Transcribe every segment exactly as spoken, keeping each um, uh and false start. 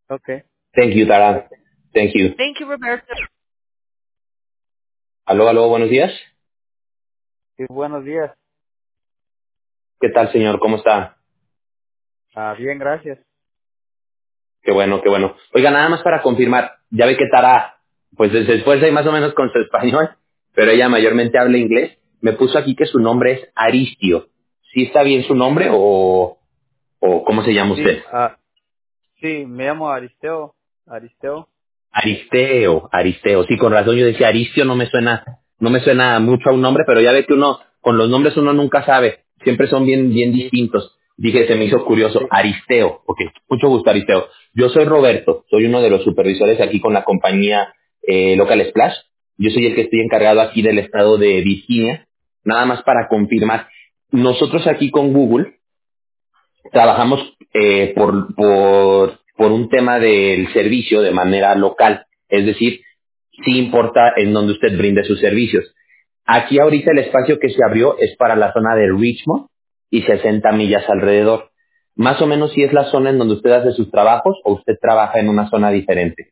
Okay. Thank you, Tara. Thank you. Thank you, Roberto. Aló, aló, buenos días. Sí, buenos días. ¿Qué tal, señor? ¿Cómo está? Ah, bien, gracias. Qué bueno, qué bueno. Oiga, nada más para confirmar, ya ve que Tara, pues se esfuerza ahí más o menos con su español, pero ella mayormente habla inglés. Me puso aquí que su nombre es Aristio. ¿Sí está bien su nombre o, o cómo se llama Sí, usted? ah, sí, me llamo Aristeo. Aristeo. Aristeo, Aristeo. Sí, con razón yo decía Aristio, no me suena, no me suena mucho a un nombre, pero ya ve que uno, con los nombres uno nunca sabe. Siempre son bien, bien Sí, distintos. Dije, se me hizo curioso. sí. Aristeo. Ok, mucho gusto, Aristeo. Yo soy Roberto, soy uno de los supervisores aquí con la compañía eh, Local Splash. Yo soy el que estoy encargado aquí del estado de Virginia. Nada más para confirmar. Nosotros aquí con Google trabajamos eh, por, por, por un tema del servicio de manera local, es decir, sí importa en donde usted brinde sus servicios. Aquí ahorita el espacio que se abrió es para la zona de Richmond y sesenta millas alrededor. Más o menos si es la zona en donde usted hace sus trabajos o usted trabaja en una zona diferente.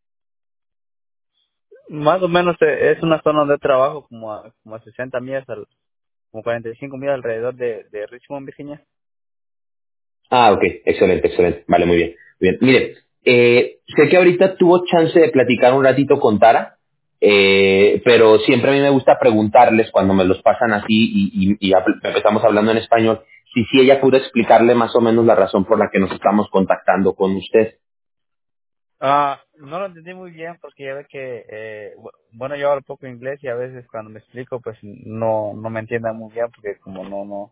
Más o menos eh, es una zona de trabajo como a, como a sesenta millas, al, como cuarenta y cinco millas alrededor de, de Richmond, Virginia. Ah, ok, excelente, excelente. Vale, muy bien. Muy bien. Mire, eh, sé que ahorita tuvo chance de platicar un ratito con Tara, eh, pero siempre a mí me gusta preguntarles cuando me los pasan así y, y, y ap- empezamos hablando en español, si sí ella pudo explicarle más o menos la razón por la que nos estamos contactando con usted. Ah, no lo entendí muy bien porque ya ve que, eh, bu- bueno, yo hablo poco inglés y a veces cuando me explico pues no no me entiendan muy bien porque como no no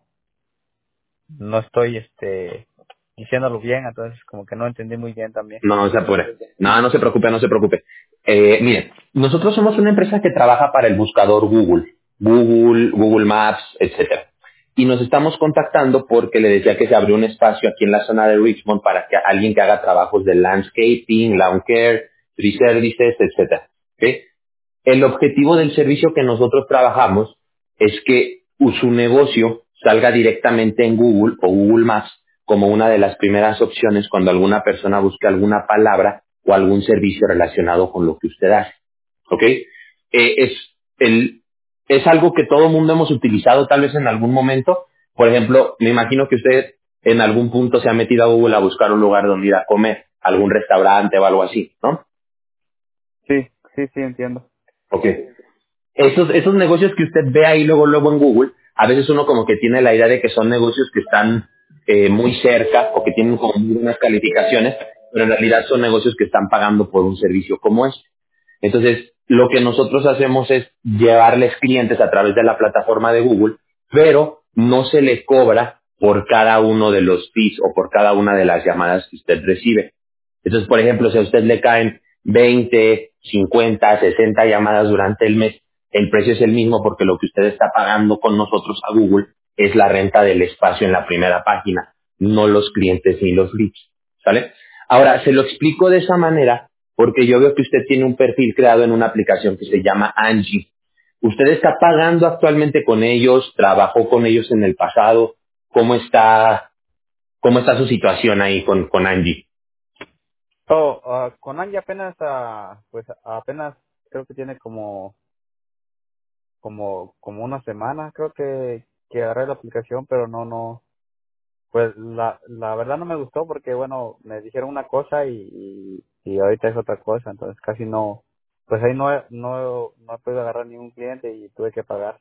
no estoy este diciéndolo bien, entonces como que no entendí muy bien también. No, no se apure. No, no se preocupe, no se preocupe. Eh, mire, nosotros somos una empresa que trabaja para el buscador Google, Google, Google Maps, etcétera. Y nos estamos contactando porque le decía que se abrió un espacio aquí en la zona de Richmond para que alguien que haga trabajos de landscaping, lawn care, tree services, etcétera. ¿Ok? El objetivo del servicio que nosotros trabajamos es que su negocio salga directamente en Google o Google Maps como una de las primeras opciones cuando alguna persona busque alguna palabra o algún servicio relacionado con lo que usted hace. ¿Ok? Eh, es, el, es algo que todo mundo hemos utilizado tal vez en algún momento. Por ejemplo, me imagino que usted en algún punto se ha metido a Google a buscar un lugar donde ir a comer, algún restaurante o algo así, ¿no? Sí, sí, sí, entiendo. Ok. Esos, esos negocios que usted ve ahí luego, luego en Google, a veces uno como que tiene la idea de que son negocios que están eh, muy cerca o que tienen como muy buenas calificaciones, pero en realidad son negocios que están pagando por un servicio como este. Entonces, lo que nosotros hacemos es llevarles clientes a través de la plataforma de Google, pero no se le cobra por cada uno de los feeds o por cada una de las llamadas que usted recibe. Entonces, por ejemplo, si a usted le caen veinte, cincuenta, sesenta llamadas durante el mes, el precio es el mismo porque lo que usted está pagando con nosotros a Google es la renta del espacio en la primera página, no los clientes ni los leads. ¿Sale? Ahora, se lo explico de esa manera porque yo veo que usted tiene un perfil creado en una aplicación que se llama Angie. ¿Usted está pagando actualmente con ellos? ¿Trabajó con ellos en el pasado? ¿Cómo está, cómo está su situación ahí con, con Angie? Oh, ah, con Angie apenas, ah, pues apenas creo que tiene como, como, como una semana, creo que, que agarré la aplicación, pero no, no, pues la, la verdad no me gustó porque bueno, me dijeron una cosa y, y, y ahorita es otra cosa, entonces casi no, pues ahí no, he- no, no he podido agarrar ningún cliente y tuve que pagar.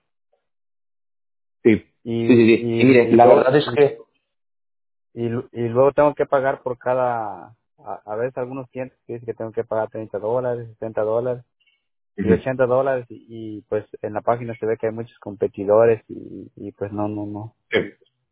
Sí, Y, sí, sí, sí. y, Y mire, y la luego, verdad es que... y, y luego tengo que pagar por cada, a, a veces algunos clientes que dicen que tengo que pagar treinta dólares, setenta dólares y Ujú. ochenta dólares y, y pues en la página se ve que hay muchos competidores y, y pues no, no, no. Sí.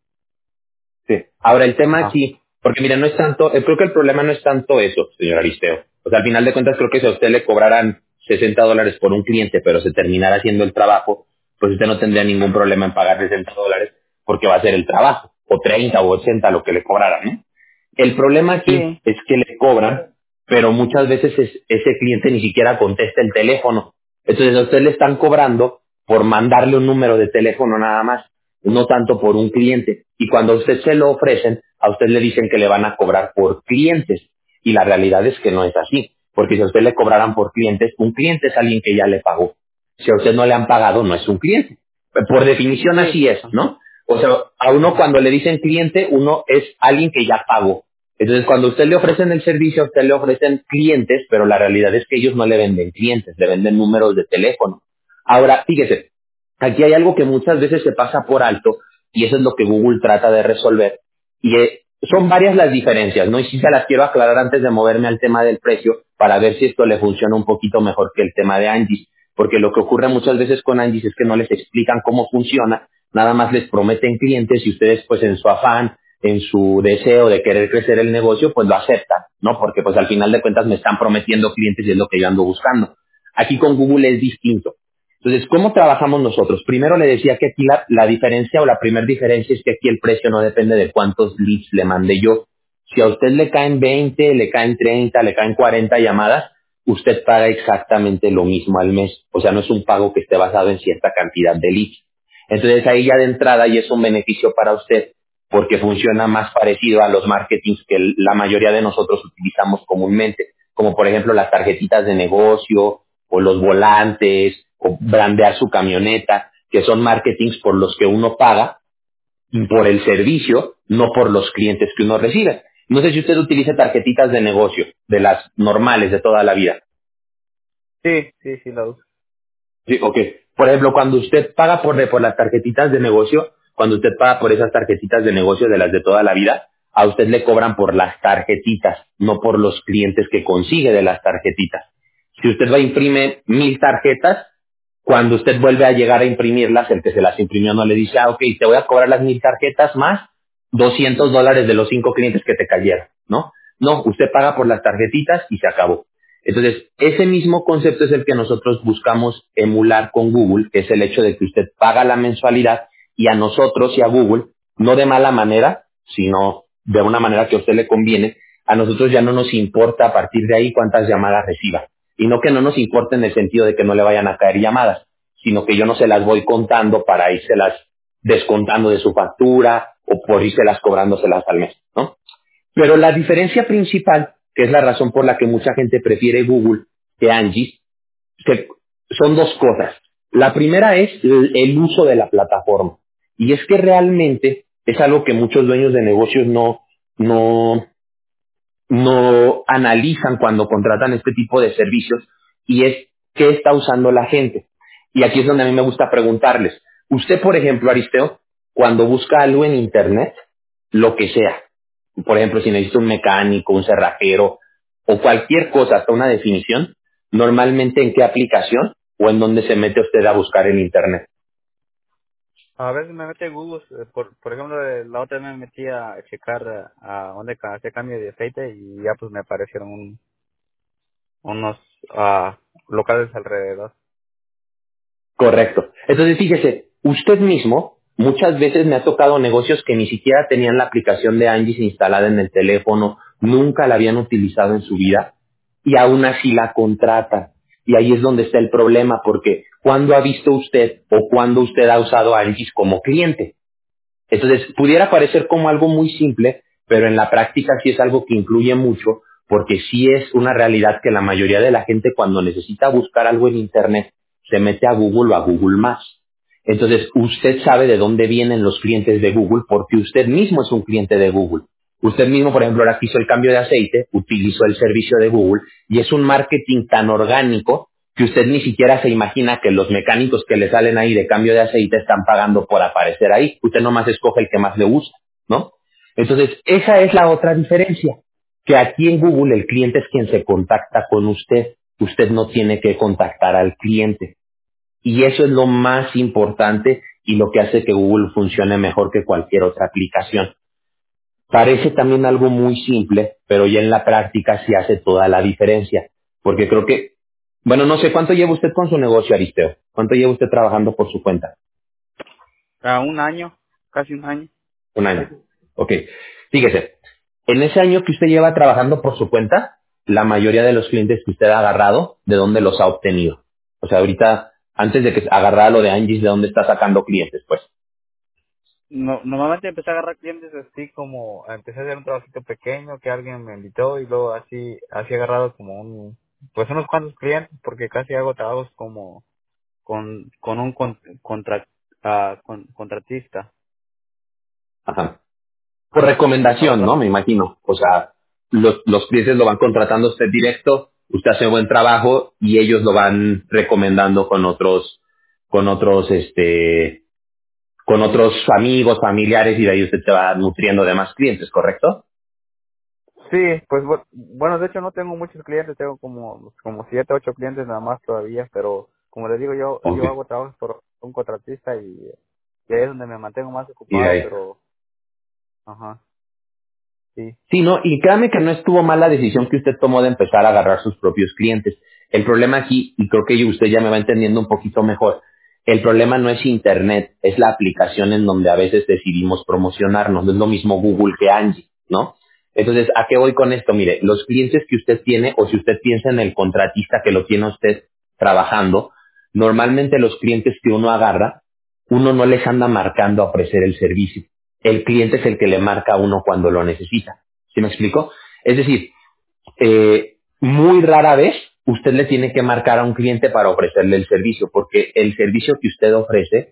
Sí. Ahora, el tema Ajá. aquí, porque mira, no es tanto, eh, creo que el problema no es tanto eso, señor Aristeo. O sea, al final de cuentas, creo que si a usted le cobraran sesenta dólares por un cliente, pero se terminara haciendo el trabajo, pues usted no tendría ningún problema en pagar sesenta dólares porque va a hacer el trabajo, o treinta o ochenta lo que le cobraran, ¿no? El problema aquí Sí, es que le cobran, pero muchas veces es- ese cliente ni siquiera contesta el teléfono. Entonces a usted le están cobrando por mandarle un número de teléfono nada más, no tanto por un cliente. Y cuando a usted se lo ofrecen, a usted le dicen que le van a cobrar por clientes. Y la realidad es que no es así, porque si a usted le cobraran por clientes, un cliente es alguien que ya le pagó. Si a usted no le han pagado, no es un cliente. Por definición Sí. así es, Ajá. ¿no? O sea, a uno cuando le dicen cliente, uno es alguien que ya pagó. Entonces, cuando a usted le ofrecen el servicio, a usted le ofrecen clientes, pero la realidad es que ellos no le venden clientes, le venden números de teléfono. Ahora, fíjese, aquí hay algo que muchas veces se pasa por alto y eso es lo que Google trata de resolver. Y eh, son varias las diferencias, ¿no? Y sí se las quiero aclarar antes de moverme al tema del precio para ver si esto le funciona un poquito mejor que el tema de Angie. Porque lo que ocurre muchas veces con Angie es que no les explican cómo funciona, nada más les prometen clientes y ustedes pues en su afán, en su deseo de querer crecer el negocio, pues lo aceptan, ¿no? Porque pues al final de cuentas me están prometiendo clientes y es lo que yo ando buscando. Aquí con Google es distinto. Entonces, ¿cómo trabajamos nosotros? Primero le decía que aquí la, la diferencia o la primera diferencia es que aquí el precio no depende de cuántos leads le mande yo. Si a usted le caen veinte, le caen treinta, le caen cuarenta llamadas, usted paga exactamente lo mismo al mes. O sea, no es un pago que esté basado en cierta cantidad de leads. Entonces ahí ya de entrada ya es un beneficio para usted porque funciona más parecido a los marketings que la mayoría de nosotros utilizamos comúnmente, como por ejemplo las tarjetitas de negocio o los volantes o brandear su camioneta, que son marketings por los que uno paga por el servicio, no por los clientes que uno recibe. No sé si usted utiliza tarjetitas de negocio, de las normales de toda la vida. Sí, sí, sí, la uso. Sí, ok. Por ejemplo, cuando usted paga por, por las tarjetitas de negocio, cuando usted paga por esas tarjetitas de negocio de las de toda la vida, a usted le cobran por las tarjetitas, no por los clientes que consigue de las tarjetitas. Si usted va a imprimir mil tarjetas, cuando usted vuelve a llegar a imprimirlas, el que se las imprimió no le dice, ah, ok, te voy a cobrar las mil tarjetas más doscientos dólares de los cinco clientes que te cayeron, ¿no? No, usted paga por las tarjetitas y se acabó. Entonces, ese mismo concepto es el que nosotros buscamos emular con Google, que es el hecho de que usted paga la mensualidad y a nosotros y a Google, no de mala manera, sino de una manera que a usted le conviene, a nosotros ya no nos importa a partir de ahí cuántas llamadas reciba. Y no que no nos importe en el sentido de que no le vayan a caer llamadas, sino que yo no se las voy contando para írselas descontando de su factura o por írselas cobrándoselas al mes, ¿no? Pero la diferencia principal, que es la razón por la que mucha gente prefiere Google que Angie, que son dos cosas. La primera es el, el uso de la plataforma. Y es que realmente es algo que muchos dueños de negocios no, no, no analizan cuando contratan este tipo de servicios y es qué está usando la gente. Y aquí es donde a mí me gusta preguntarles. Usted, por ejemplo, Aristeo, cuando busca algo en Internet, lo que sea, por ejemplo, si necesita un mecánico, un cerrajero o cualquier cosa, hasta una definición, normalmente en qué aplicación o en dónde se mete usted a buscar en Internet. A veces me mete Google, eh, por, por ejemplo, eh, la otra vez me metí a checar eh, a dónde ca- hacer cambio de aceite y ya pues me aparecieron un- unos ah, locales alrededor. Correcto. Entonces, fíjese, usted mismo, muchas veces me ha tocado negocios que ni siquiera tenían la aplicación de Angie's instalada en el teléfono, nunca la habían utilizado en su vida, y aún así la contratan. Y ahí es donde está el problema, porque ¿cuándo ha visto usted o cuándo usted ha usado Angie's como cliente? Entonces, pudiera parecer como algo muy simple, pero en la práctica sí es algo que incluye mucho, porque sí es una realidad que la mayoría de la gente cuando necesita buscar algo en Internet se mete a Google o a Google Maps. Entonces, usted sabe de dónde vienen los clientes de Google porque usted mismo es un cliente de Google. Usted mismo, por ejemplo, ahora que hizo el cambio de aceite, utilizó el servicio de Google y es un marketing tan orgánico que usted ni siquiera se imagina que los mecánicos que le salen ahí de cambio de aceite están pagando por aparecer ahí. Usted nomás escoge el que más le gusta, ¿no? Entonces, esa es la otra diferencia, que aquí en Google el cliente es quien se contacta con usted. Usted no tiene que contactar al cliente. Y eso es lo más importante y lo que hace que Google funcione mejor que cualquier otra aplicación. Parece también algo muy simple, pero ya en la práctica sí hace toda la diferencia. Porque creo que, bueno, no sé, ¿cuánto lleva usted con su negocio, Aristeo? ¿Cuánto lleva usted trabajando por su cuenta? A un año, casi un año. Un año. Ok. Fíjese, en ese año que usted lleva trabajando por su cuenta, la mayoría de los clientes que usted ha agarrado, ¿de dónde los ha obtenido? O sea, ahorita, antes de que agarrara lo de Angie, ¿de dónde está sacando clientes? Pues, no, normalmente empecé a agarrar clientes así como, empecé a hacer un trabajito pequeño que alguien me invitó y luego así, así he agarrado como un, pues unos cuantos clientes porque casi hago trabajos como con, con un con, contra, ah, con- contratista. Ajá. Por Hago recomendación, ¿no? trabajos. Me imagino. O sea, los, los clientes lo van contratando a usted directo, usted hace buen trabajo y ellos lo van recomendando con otros, con otros, este, con otros amigos, familiares y de ahí usted se va nutriendo de más clientes, ¿correcto? Sí, pues bu- bueno, de hecho no tengo muchos clientes, tengo como, como siete, ocho clientes nada más todavía, pero como les digo, yo, Ok. yo hago trabajos por un contratista y, y ahí es donde me mantengo más Y de ocupado, ahí. pero, ajá, sí, Sí, no, y créame que no estuvo mal la decisión que usted tomó de empezar a agarrar sus propios clientes. El problema aquí, y creo que usted ya me va entendiendo un poquito mejor, el problema no es Internet, es la aplicación en donde a veces decidimos promocionarnos. No es lo mismo Google que Angie, ¿no? Entonces, ¿a qué voy con esto? Mire, los clientes que usted tiene, o si usted piensa en el contratista que lo tiene usted trabajando, normalmente los clientes que uno agarra, uno no les anda marcando a ofrecer el servicio. El cliente es el que le marca a uno cuando lo necesita. ¿Sí me explico? Es decir, eh, muy rara vez usted le tiene que marcar a un cliente para ofrecerle el servicio, porque el servicio que usted ofrece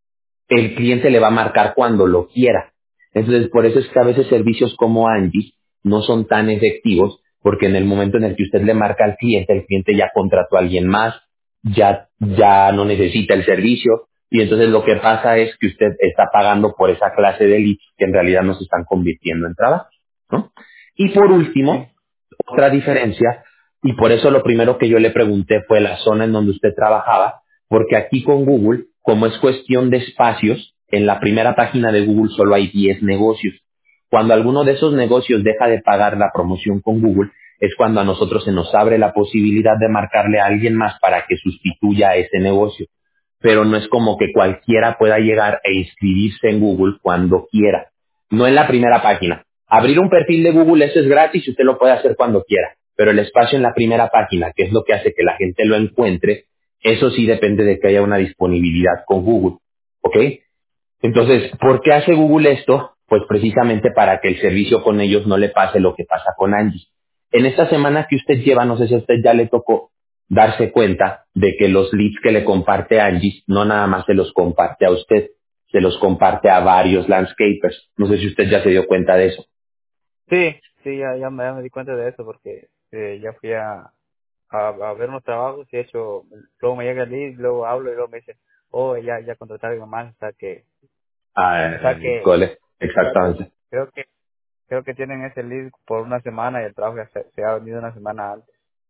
el cliente le va a marcar cuando lo quiera. Entonces, por eso es que a veces servicios como Angie no son tan efectivos, porque en el momento en el que usted le marca al cliente, el cliente ya contrató a alguien más, ya, ya no necesita el servicio, y entonces lo que pasa es que usted está pagando por esa clase de leads que en realidad no se están convirtiendo en trabajo, ¿no? Y por sí, último, otra diferencia, y por eso lo primero que yo le pregunté fue la zona en donde usted trabajaba, porque aquí con Google, como es cuestión de espacios, en la primera página de Google solo hay diez negocios. Cuando alguno de esos negocios deja de pagar la promoción con Google, es cuando a nosotros se nos abre la posibilidad de marcarle a alguien más para que sustituya a ese negocio. Pero no es como que cualquiera pueda llegar e inscribirse en Google cuando quiera. No en la primera página. Abrir un perfil de Google, eso es gratis y usted lo puede hacer cuando quiera. Pero el espacio en la primera página, que es lo que hace que la gente lo encuentre, eso sí depende de que haya una disponibilidad con Google. ¿Ok? Entonces, ¿por qué hace Google esto? Pues precisamente para que el servicio con ellos no le pase lo que pasa con Angie. En esta semana que usted lleva, no sé si a usted ya le tocó darse cuenta de que los leads que le comparte Angie no nada más se los comparte a usted, se los comparte a varios landscapers. No sé si usted ya se dio cuenta de eso. sí, sí, ya, ya me, ya me di cuenta de eso porque eh, ya fui a, a, a ver unos trabajos y de hecho, luego me llega el lead, luego hablo y luego me dice, oh, ya, ya contrataron más, o sea que, Ah, o sea eh, que, cole, exactamente. creo que, creo que tienen ese lead por una semana y el trabajo ya se, se ha venido una semana antes.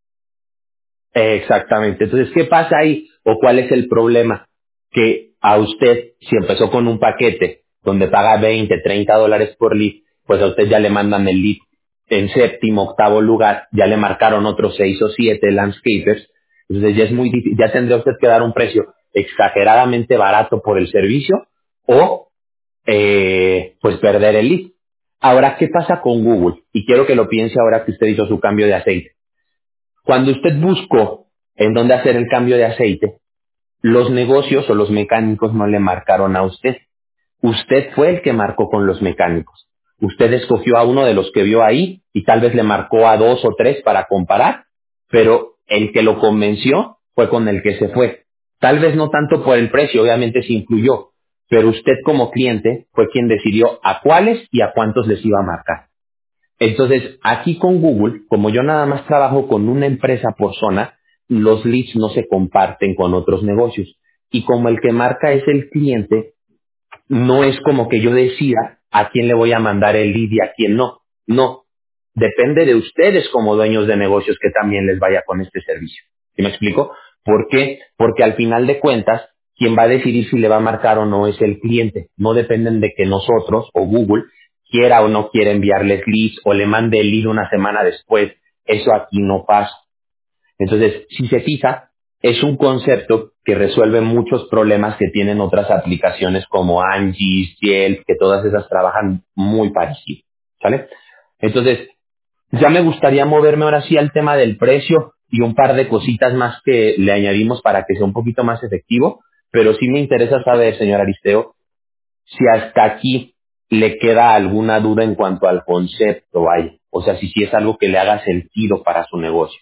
Exactamente. Entonces, ¿qué pasa ahí? ¿O cuál es el problema? Que a usted, si empezó con un paquete donde paga veinte, treinta dólares por lead, pues a usted ya le mandan el lead en séptimo, octavo lugar, ya le marcaron otros seis o siete landscapers, entonces ya es muy difícil, ya tendría usted que dar un precio exageradamente barato por el servicio o eh, pues perder el lead. Ahora, ¿qué pasa con Google? Y quiero que lo piense ahora que usted hizo su cambio de aceite. Cuando usted buscó en dónde hacer el cambio de aceite, los negocios o los mecánicos no le marcaron a usted. Usted fue el que marcó con los mecánicos. Usted escogió a uno de los que vio ahí y tal vez le marcó a dos o tres para comparar, pero el que lo convenció fue con el que se fue. Tal vez no tanto por el precio, obviamente sí influyó, pero usted como cliente fue quien decidió a cuáles y a cuántos les iba a marcar. Entonces, aquí con Google, como yo nada más trabajo con una empresa por zona, los leads no se comparten con otros negocios. Y como el que marca es el cliente, no es como que yo decida a quién le voy a mandar el lead y a quién no. No. Depende de ustedes como dueños de negocios que también les vaya con este servicio. ¿Sí me explico? ¿Por qué? Porque al final de cuentas, quien va a decidir si le va a marcar o no es el cliente. No dependen de que nosotros o Google quiera o no quiera enviarles leads o le mande el lead una semana después. Eso aquí no pasa. Entonces, si se fija, es un concepto que resuelve muchos problemas que tienen otras aplicaciones como Angie, Yelp, que todas esas trabajan muy parecido. ¿Sale? Entonces, ya me gustaría moverme ahora sí al tema del precio y un par de cositas más que le añadimos para que sea un poquito más efectivo, pero sí me interesa saber, señor Aristeo, si hasta aquí le queda alguna duda en cuanto al concepto, vaya. O sea, si, si es algo que le haga sentido para su negocio.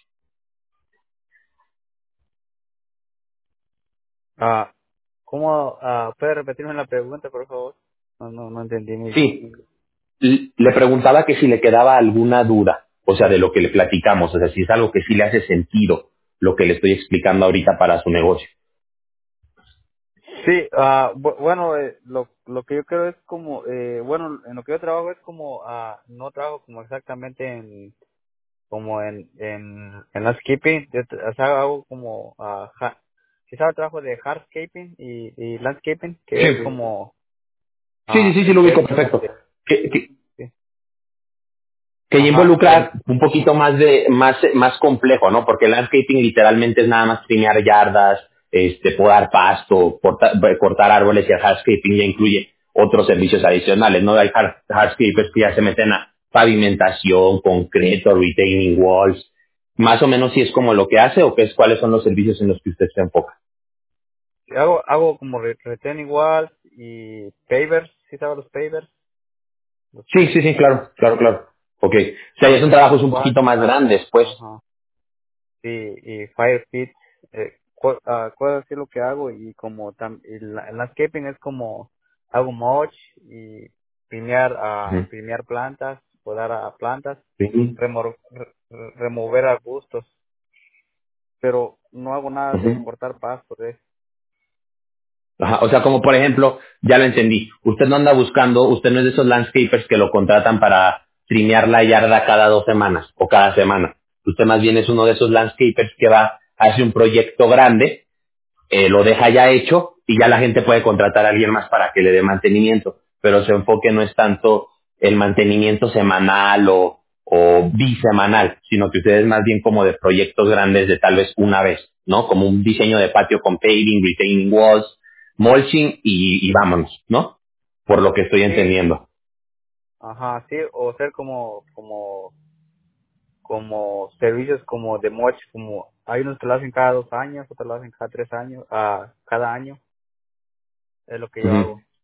Ah, ¿cómo, ah, puede repetirme la pregunta, por favor? No, no, no entendí muy bien. Sí, l- le preguntaba que si le quedaba alguna duda, o sea, de lo que le platicamos, o sea, si es algo que sí le hace sentido lo que le estoy explicando ahorita para su negocio. Sí, ah, bu- bueno, eh, lo, lo que yo creo es como, eh, bueno, en lo que yo trabajo es como, ah, no trabajo como exactamente en, como en, en, en landscaping, yo tra- o sea, hago como, ah, ja- sí sabe, trabajo de hardscaping y, y landscaping, que Sí, es como, sí, sí, ah, sí, sí, el lo que ubico es como perfecto. de, ¿Qué, qué, sí, que ya ajá, el, involucra un poquito más de más más complejo, ¿no? Porque el landscaping literalmente es nada más trimear yardas, este, podar pasto, cortar, cortar árboles, y el hardscaping ya incluye otros servicios adicionales, ¿no? Hay hard- hardscapers que ya se meten a pavimentación, concreto, retaining walls, más o menos si es como lo que hace o qué es cuáles son los servicios en los que usted se enfoca. hago, hago como re- retaining walls y pavers, sí sabe los pavers, los, Sí, sí, sí, claro, claro, claro. Ok. O sea, ya son y trabajos un walls, poquito más grandes, pues. ajá. Sí, y fire pit, eh, cu- ah, puedo decir lo que hago y como tam, y la- el landscaping es como hago mulch y pinear a Ujú. pinear plantas, podar a plantas, Sí. remor- re- re- remover arbustos, pero no hago nada de Ujú. cortar pasto, ¿ves? Ajá, o sea, como por ejemplo, ya lo entendí, usted no anda buscando, usted no es de esos landscapers que lo contratan para trimear la yarda cada dos semanas o cada semana. Usted más bien es uno de esos landscapers que va, hace un proyecto grande, eh, lo deja ya hecho y ya la gente puede contratar a alguien más para que le dé mantenimiento, pero su enfoque no es tanto el mantenimiento semanal o, o bisemanal, sino que ustedes más bien como de proyectos grandes de tal vez una vez, ¿no? Como un diseño de patio con paving, retaining walls, mulching y, y vámonos, ¿no? Por lo que estoy Sí, entendiendo. ajá, sí, o ser como como como servicios como de mulch, como hay unos que lo hacen cada dos años, otros lo hacen cada tres años, ah, cada año, es lo que yo Ujú. hago.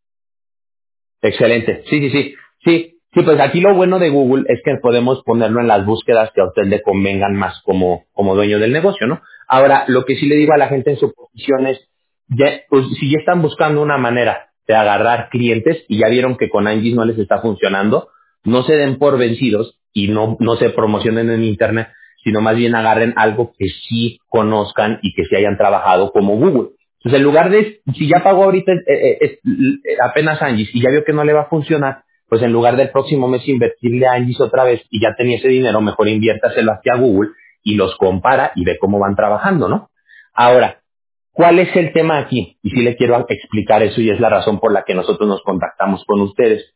Excelente. Sí, sí, sí. Sí, sí, pues aquí lo bueno de Google es que podemos ponerlo en las búsquedas que a usted le convengan más como, como dueño del negocio, ¿no? Ahora, lo que sí le digo a la gente en su posición es, ya, pues, si ya están buscando una manera de agarrar clientes y ya vieron que con Angie no les está funcionando, no se den por vencidos y no, no se promocionen en Internet, sino más bien agarren algo que sí conozcan y que sí hayan trabajado como Google. Entonces, en lugar de, si ya pagó ahorita eh, eh, eh, eh, apenas Angie's y ya vio que no le va a funcionar, pues en lugar del próximo mes invertirle a Angie's otra vez y ya tenía ese dinero, mejor inviértaselo hacia Google y los compara y ve cómo van trabajando, ¿no? Ahora, ¿cuál es el tema aquí? Y sí le quiero explicar eso y es la razón por la que nosotros nos contactamos con ustedes.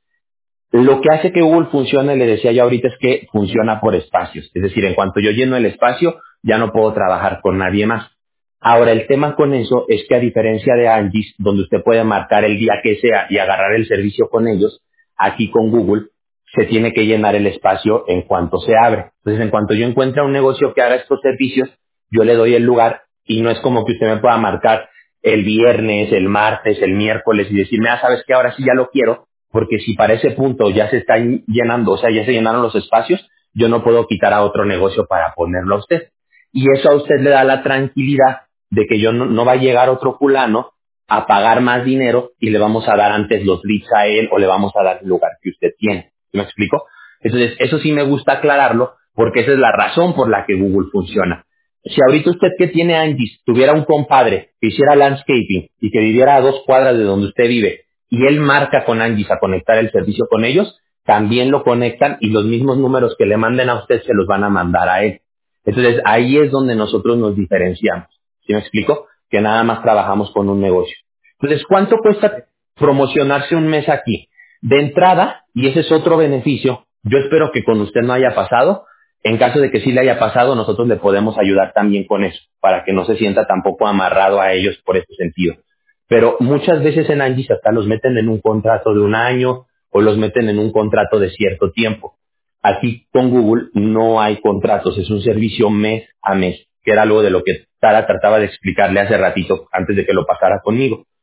Lo que hace que Google funcione, le decía yo ahorita, es que funciona por espacios. Es decir, en cuanto yo lleno el espacio, ya no puedo trabajar con nadie más. Ahora, el tema con eso es que a diferencia de Angie's, donde usted puede marcar el día que sea y agarrar el servicio con ellos, aquí con Google se tiene que llenar el espacio en cuanto se abre. Entonces, en cuanto yo encuentre un negocio que haga estos servicios, yo le doy el lugar y no es como que usted me pueda marcar el viernes, el martes, el miércoles y decirme, ah, sabes que ahora sí ya lo quiero, porque si para ese punto ya se están llenando, o sea, ya se llenaron los espacios, yo no puedo quitar a otro negocio para ponerlo a usted. Y eso a usted le da la tranquilidad de que yo no, no va a llegar otro fulano a pagar más dinero y le vamos a dar antes los leads a él o le vamos a dar el lugar que usted tiene. ¿Sí ¿Me explico? Entonces, eso sí me gusta aclararlo porque esa es la razón por la que Google funciona. Si ahorita usted que tiene Angie tuviera un compadre que hiciera landscaping y que viviera a dos cuadras de donde usted vive y él marca con Angie a conectar el servicio con ellos, también lo conectan y los mismos números que le manden a usted se los van a mandar a él. Entonces ahí es donde nosotros nos diferenciamos. ¿Sí me explico? Que nada más trabajamos con un negocio. Entonces, ¿cuánto Sí. cuesta promocionarse un mes aquí? De entrada, y ese es otro beneficio, yo espero que con usted no haya pasado. En caso de que sí le haya pasado, nosotros le podemos ayudar también con eso, para que no se sienta tampoco amarrado a ellos por ese sentido. Pero muchas veces en Angie hasta los meten en un contrato de un año o los meten en un contrato de cierto tiempo. Aquí con Google no hay contratos, es un servicio mes a mes, que era algo de lo que Tara trataba de explicarle hace ratito antes de que lo pasara conmigo.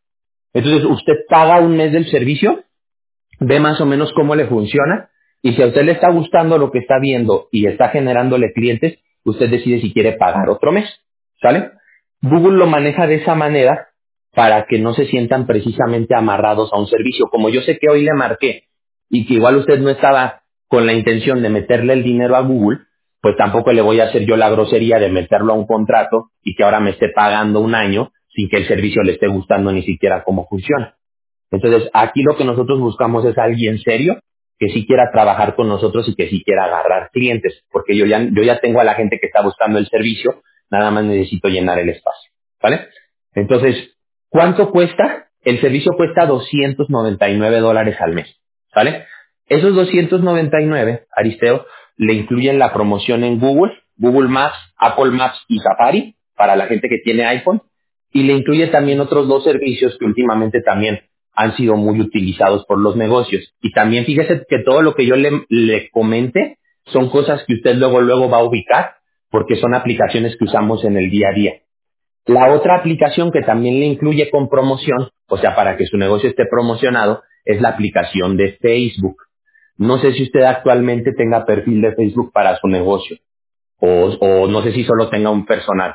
Entonces usted paga un mes del servicio, ve más o menos cómo le funciona y si a usted le está gustando lo que está viendo y está generándole clientes, usted decide si quiere pagar otro mes, ¿sale? Google lo maneja de esa manera para que no se sientan precisamente amarrados a un servicio. Como yo sé que hoy le marqué y que igual usted no estaba con la intención de meterle el dinero a Google, pues tampoco le voy a hacer yo la grosería de meterlo a un contrato y que ahora me esté pagando un año sin que el servicio le esté gustando ni siquiera cómo funciona. Entonces, aquí lo que nosotros buscamos es alguien serio que sí quiera trabajar con nosotros y que sí quiera agarrar clientes, porque yo ya, yo ya tengo a la gente que está buscando el servicio, nada más necesito llenar el espacio, ¿vale? Entonces, ¿cuánto cuesta? El servicio cuesta doscientos noventa y nueve dólares al mes, ¿vale? Esos doscientos noventa y nueve, Aristeo, le incluyen la promoción en Google, Google Maps, Apple Maps y Safari, para la gente que tiene iPhone, y le incluye también otros dos servicios que últimamente también han sido muy utilizados por los negocios. Y también fíjese que todo lo que yo le, le comente son cosas que usted luego, luego va a ubicar porque son aplicaciones que usamos en el día a día. La otra aplicación que también le incluye con promoción, o sea, para que su negocio esté promocionado, es la aplicación de Facebook. No sé si usted actualmente tenga perfil de Facebook para su negocio o, o no sé si solo tenga un personal.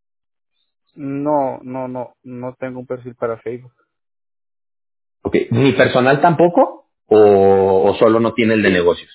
No, no, no, no tengo un perfil para Facebook. Ok, ¿ni personal tampoco o, o solo no tiene el de negocios?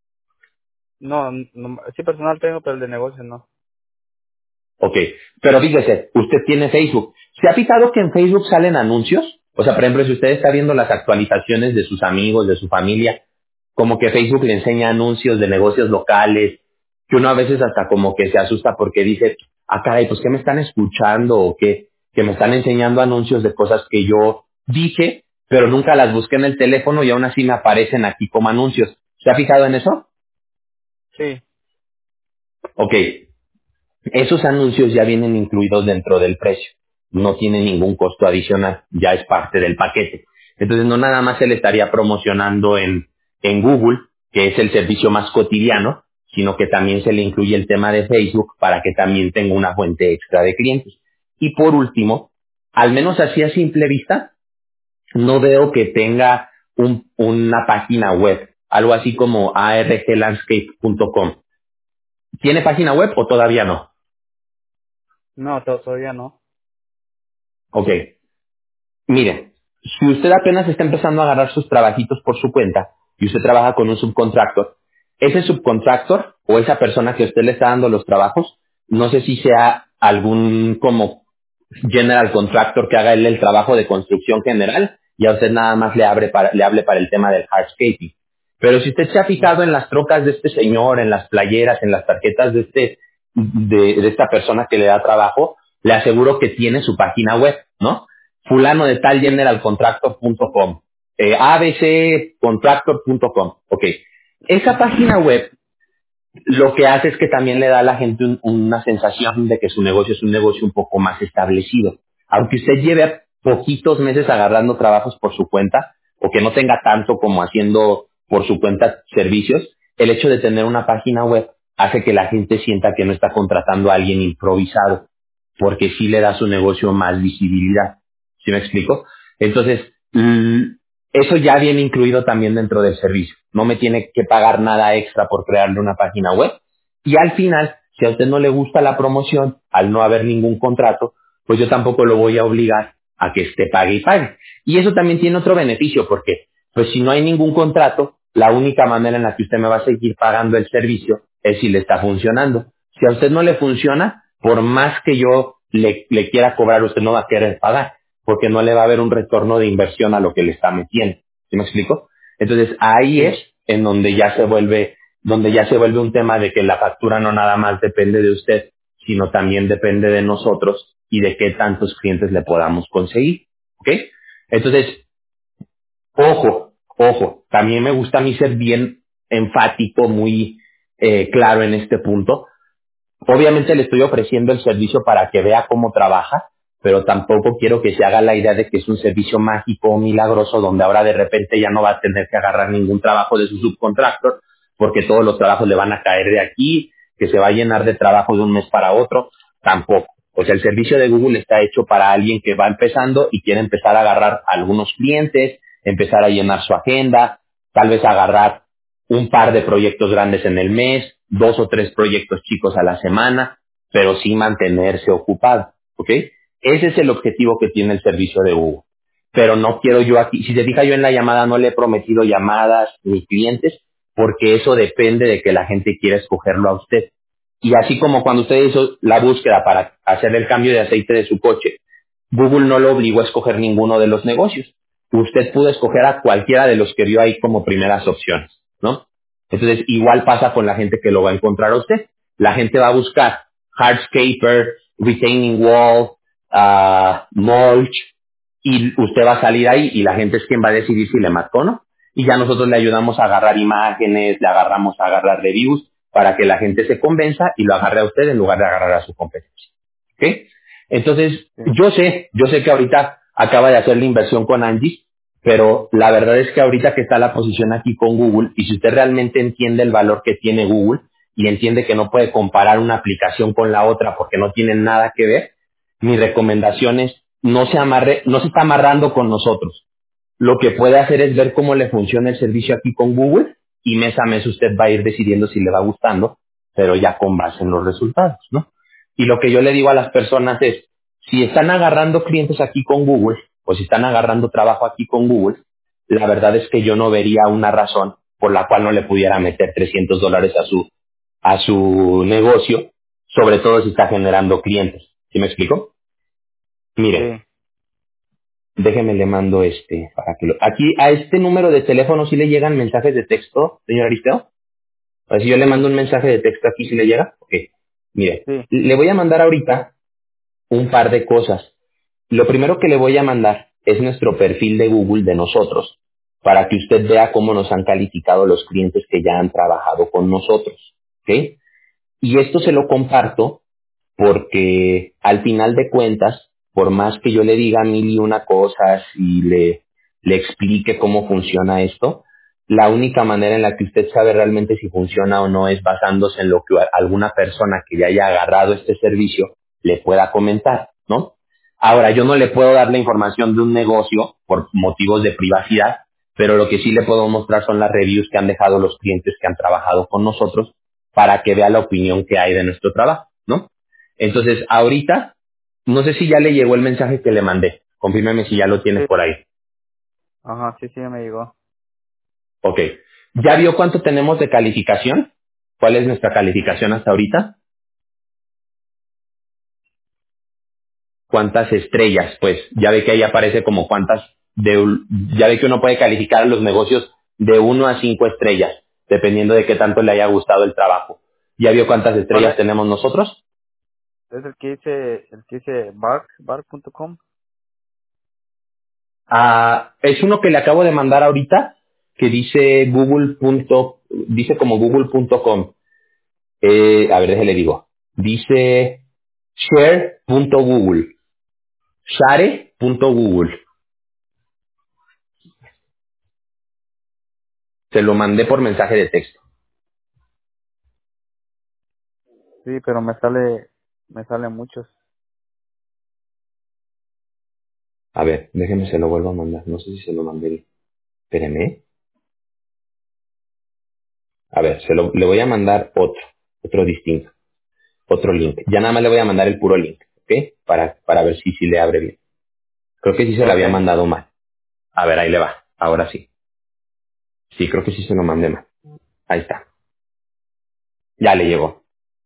No, no, sí personal tengo, pero el de negocio no. Ok, pero fíjese, usted tiene Facebook. ¿Se ha fijado que en Facebook salen anuncios? O sea, por ejemplo, si usted está viendo las actualizaciones de sus amigos, de su familia, como que Facebook le enseña anuncios de negocios locales, que uno a veces hasta como que se asusta porque dice, ah, caray, pues ¿qué me están escuchando? O qué, que me están enseñando anuncios de cosas que yo dije, pero nunca las busqué en el teléfono y aún así me aparecen aquí como anuncios. ¿Se ha fijado en eso? Sí, Ok, esos anuncios ya vienen incluidos dentro del precio. No tienen ningún costo adicional, ya es parte del paquete. Entonces no nada más se le estaría promocionando en, en Google, que es el servicio más cotidiano, sino que también se le incluye el tema de Facebook para que también tenga una fuente extra de clientes. Y por último, al menos así a simple vista, no veo que tenga un- una página web, algo así como arglandscape punto com. ¿Tiene página web o todavía no? no, to- todavía no. Ok. Mire, si usted apenas está empezando a agarrar sus trabajitos por su cuenta y usted trabaja con un subcontractor, ese subcontractor o esa persona que usted le está dando los trabajos, no sé si sea algún como general contractor que haga él el trabajo de construcción general y a usted nada más le, abre para, le hable para el tema del hardscaping. Pero si usted se ha No. fijado en las trocas de este señor, en las playeras, en las tarjetas de este de, de esta persona que le da trabajo, le aseguro que tiene su página web, ¿no? Fulano de tal generalcontractor punto com, eh, abccontractor punto com, ok. Esa página web lo que hace es que también le da a la gente un- una sensación de que su negocio es un negocio un poco más establecido. Aunque usted lleve poquitos meses agarrando trabajos por su cuenta, o que no tenga tanto como haciendo por su cuenta servicios, el hecho de tener una página web hace que la gente sienta que no está contratando a alguien improvisado, porque sí le da a su negocio más visibilidad. ¿Sí me explico? Entonces, mm, eso ya viene incluido también dentro del servicio. No me tiene que pagar nada extra por crearle una página web. Y al final, si a usted no le gusta la promoción, al no haber ningún contrato, pues yo tampoco lo voy a obligar a que esté pague y pague. Y eso también tiene otro beneficio, porque pues si no hay ningún contrato, la única manera en la que usted me va a seguir pagando el servicio es si le está funcionando. Si a usted no le funciona, por más que yo le, le quiera cobrar, usted no va a querer pagar porque no le va a haber un retorno de inversión a lo que le está metiendo. ¿Sí me explico? Entonces ahí es Sí, en donde ya se vuelve, donde ya se vuelve un tema de que la factura no nada más depende de usted, sino también depende de nosotros y de qué tantos clientes le podamos conseguir. ¿Ok? Entonces, ojo, ojo, también me gusta a mí ser bien enfático, muy eh, claro en este punto. Obviamente le estoy ofreciendo el servicio para que vea cómo trabaja, pero tampoco quiero que se haga la idea de que es un servicio mágico o milagroso donde ahora de repente ya no va a tener que agarrar ningún trabajo de su subcontractor porque todos los trabajos le van a caer de aquí, que se va a llenar de trabajo de un mes para otro, tampoco. O sea, el servicio de Google está hecho para alguien que va empezando y quiere empezar a agarrar algunos clientes, empezar a llenar su agenda, tal vez agarrar un par de proyectos grandes en el mes, dos o tres proyectos chicos a la semana, pero sí mantenerse ocupado, ¿ok? Ese es el objetivo que tiene el servicio de Google. Pero no quiero yo aquí, si se fija yo en la llamada no le he prometido llamadas ni clientes, porque eso depende de que la gente quiera escogerlo a usted. Y así como cuando usted hizo la búsqueda para hacer el cambio de aceite de su coche, Google no lo obligó a escoger ninguno de los negocios. Usted pudo escoger a cualquiera de los que vio ahí como primeras opciones, ¿no? Entonces, igual pasa con la gente que lo va a encontrar a usted. La gente va a buscar hardscaper, retaining wall, ah, mulch, y usted va a salir ahí y la gente es quien va a decidir si le marcó o no. Y ya nosotros le ayudamos a agarrar imágenes, le agarramos a agarrar reviews para que la gente se convenza y lo agarre a usted en lugar de agarrar a su competencia. ¿Ok? Entonces, Sí, yo sé, yo sé que ahorita acaba de hacer la inversión con Angie, pero la verdad es que ahorita que está la posición aquí con Google, y si usted realmente entiende el valor que tiene Google y entiende que no puede comparar una aplicación con la otra porque no tienen nada que ver, mi recomendación es no se amarre, no se está amarrando con nosotros. Lo que puede hacer es ver cómo le funciona el servicio aquí con Google y mes a mes usted va a ir decidiendo si le va gustando, pero ya con base en los resultados, ¿no? Y lo que yo le digo a las personas es, si están agarrando clientes aquí con Google, o si están agarrando trabajo aquí con Google, la verdad es que yo no vería una razón por la cual no le pudiera meter trescientos dólares a su, a su negocio, sobre todo si está generando clientes. ¿Sí me explico? Mire, sí, déjeme le mando este para que lo... Aquí a este número de teléfono sí le llegan mensajes de texto, señor Aristeo. O si yo le mando sí, un mensaje de texto aquí sí le llega. Ok. Mire, sí, le voy a mandar ahorita un par de cosas. Lo primero que le voy a mandar es nuestro perfil de Google de nosotros, para que usted vea cómo nos han calificado los clientes que ya han trabajado con nosotros. ¿Ok? Y esto se lo comparto porque al final de cuentas, por más que yo le diga mil y una cosas y le, le explique cómo funciona esto, la única manera en la que usted sabe realmente si funciona o no es basándose en lo que alguna persona que ya haya agarrado este servicio le pueda comentar, ¿no? Ahora, yo no le puedo dar la información de un negocio por motivos de privacidad, pero lo que sí le puedo mostrar son las reviews que han dejado los clientes que han trabajado con nosotros para que vea la opinión que hay de nuestro trabajo, ¿no? Entonces, ahorita, no sé si ya le llegó el mensaje que le mandé. Confírmeme si ya lo tienes sí, por ahí. ajá, sí, sí, me llegó. Ok. ¿Ya vio cuánto tenemos de calificación? ¿Cuál es nuestra calificación hasta ahorita? ¿Cuántas estrellas? Pues ya ve que ahí aparece como cuántas, de, un- ya ve que uno puede calificar a los negocios de uno a cinco estrellas, dependiendo de qué tanto le haya gustado el trabajo. ¿Ya vio cuántas ¿Cuál estrellas es? tenemos nosotros? Es el que dice, el que dice bark, bark punto com. Ah, es uno que le acabo de mandar ahorita, que dice Google. punto- dice como google punto com. Eh, a ver, déjale digo. Dice share punto google. share punto google. Se lo mandé por mensaje de texto. Sí, pero me sale, me salen muchos. A ver, déjeme se lo vuelvo a mandar. No sé si se lo mandé bien. Espéreme. A ver, se lo, le voy a mandar otro. Otro distinto. Otro link. Ya nada más le voy a mandar el puro link. ¿Ok? Para, para ver si, si le abre bien. Creo que sí se lo había Okay. mandado mal. A ver, ahí le va. Ahora sí. Sí, creo que sí se lo mandé mal. Ahí está. Ya le llegó.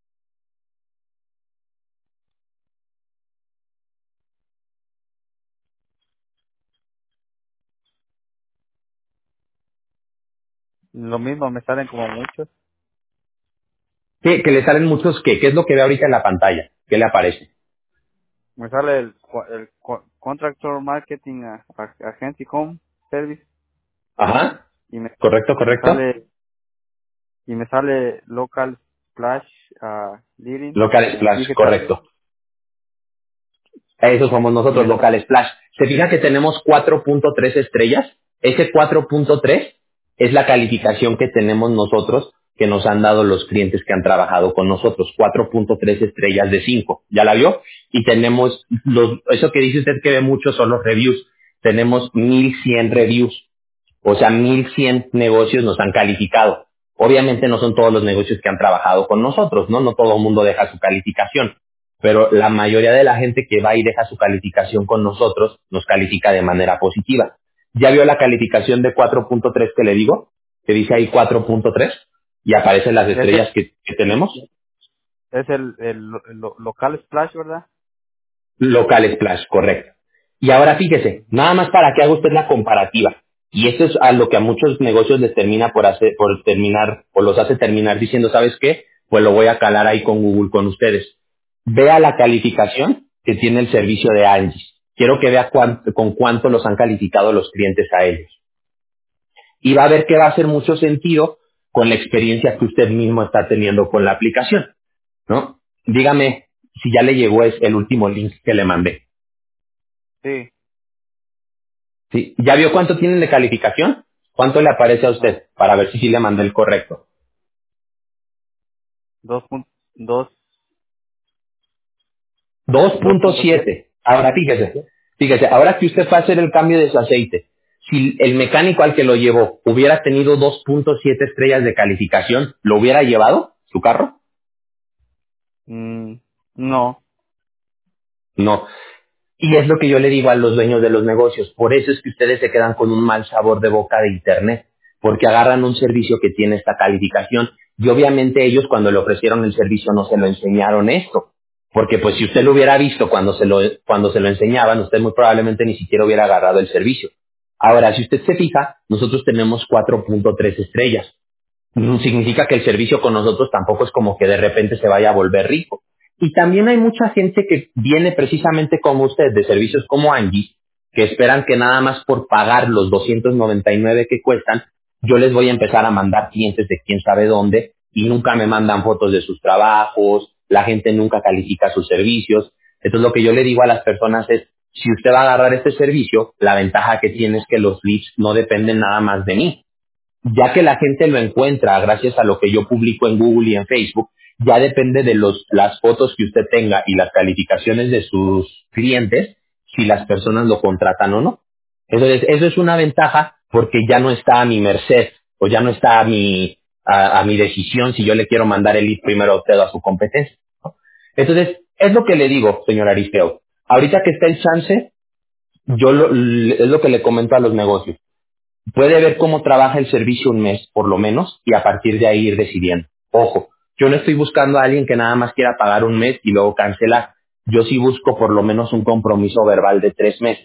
Lo mismo, me salen como muchos. ¿Qué? Que le salen muchos qué. ¿Qué es lo que ve ahorita en la pantalla? ¿Qué le aparece? Me sale el, co- el co- Contractor Marketing a- a- Agency Home Service Ajá. y me, Correcto, y me correcto. sale, y me sale Local Splash uh, Leading Local and Splash, Digital correcto. Esos somos y nosotros, me sale, Local Splash. ¿Se fija que tenemos cuatro punto tres estrellas? Ese cuatro punto tres es la calificación que tenemos nosotros que nos han dado los clientes que han trabajado con nosotros, cuatro punto tres estrellas de cinco. ¿Ya la vio? Y tenemos, los, eso que dice usted que ve mucho son los reviews. Tenemos mil cien reviews. O sea, mil cien negocios nos han calificado. Obviamente no son todos los negocios que han trabajado con nosotros, ¿no? No todo el mundo deja su calificación. Pero la mayoría de la gente que va y deja su calificación con nosotros nos califica de manera positiva. ¿Ya vio la calificación de cuatro punto tres que le digo? Que dice ahí cuatro punto tres y aparecen las Ese estrellas que, que tenemos. es el, el, lo- lo- local Splash, ¿verdad? Local Splash, correcto. Y ahora fíjese, nada más para que haga usted la comparativa. Y esto es a lo que a muchos negocios les termina por hacer, por terminar, o los hace terminar diciendo, ¿sabes qué? Pues lo voy a calar ahí con Google con ustedes. Vea la calificación que tiene el servicio de Angie. Quiero que vea cuánto- con cuánto los han calificado los clientes a ellos. Y va a ver que va a hacer mucho sentido con la experiencia que usted mismo está teniendo con la aplicación, ¿no? Dígame si ya le llegó es el último link que le mandé. Sí. ¿Sí? ¿Ya vio cuánto tienen de calificación? ¿Cuánto le aparece a Ah, usted? Para ver si sí le mandé el correcto. dos punto dos dos dos punto punto siete. siete. Ahora fíjese, fíjese, ahora que usted fue a hacer el cambio de su aceite, si el mecánico al que lo llevó hubiera tenido dos punto siete estrellas de calificación, ¿lo hubiera llevado su carro? Mm, no. No. Y es lo que yo le digo a los dueños de los negocios. Por eso es que ustedes se quedan con un mal sabor de boca de Internet, porque agarran un servicio que tiene esta calificación y obviamente ellos cuando le ofrecieron el servicio no se lo enseñaron esto. Porque pues si usted lo hubiera visto cuando se lo, cuando se lo enseñaban, usted muy probablemente ni siquiera hubiera agarrado el servicio. Ahora, si usted se fija, nosotros tenemos cuatro punto tres estrellas. No significa que el servicio con nosotros tampoco es como que de repente se vaya a volver rico. Y también hay mucha gente que viene precisamente como usted, de servicios como Angie, que esperan que nada más por pagar los doscientos noventa y nueve que cuestan, yo les voy a empezar a mandar clientes de quién sabe dónde y nunca me mandan fotos de sus trabajos, la gente nunca califica sus servicios. Entonces lo que yo le digo a las personas es, si usted va a agarrar este servicio, la ventaja que tiene es que los leads no dependen nada más de mí, ya que la gente lo encuentra gracias a lo que yo publico en Google y en Facebook, ya depende de los, las fotos que usted tenga y las calificaciones de sus clientes, si las personas lo contratan o no. Entonces, eso es una ventaja porque ya no está a mi merced o ya no está a mi, a, a mi decisión si yo le quiero mandar el lead primero a usted o a su competencia. Entonces, es lo que le digo, señor Aristeo. Ahorita que está el chance, yo lo- es lo que le comento a los negocios. Puede ver cómo trabaja el servicio un mes, por lo menos, y a partir de ahí ir decidiendo. Ojo, yo no estoy buscando a alguien que nada más quiera pagar un mes y luego cancelar. Yo sí busco por lo menos un compromiso verbal de tres meses.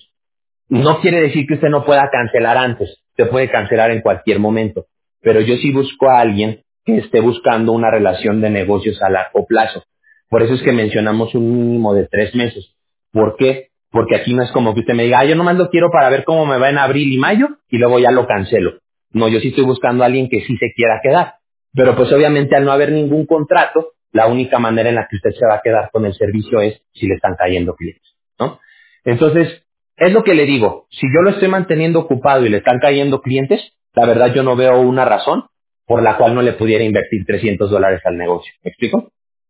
No quiere decir que usted no pueda cancelar antes, usted puede cancelar en cualquier momento, pero yo sí busco a alguien que esté buscando una relación de negocios a largo plazo. Por eso es que mencionamos un mínimo de tres meses. ¿Por qué? Porque aquí no es como que usted me diga, ah, yo nomás lo quiero para ver cómo me va en abril y mayo y luego ya lo cancelo. No, yo sí estoy buscando a alguien que sí se quiera quedar. Pero pues obviamente al no haber ningún contrato, la única manera en la que usted se va a quedar con el servicio es si le están cayendo clientes, ¿no? Entonces, es lo que le digo, si yo lo estoy manteniendo ocupado y le están cayendo clientes, la verdad yo no veo una razón por la cual no le pudiera invertir trescientos dólares al negocio. ¿Me explico?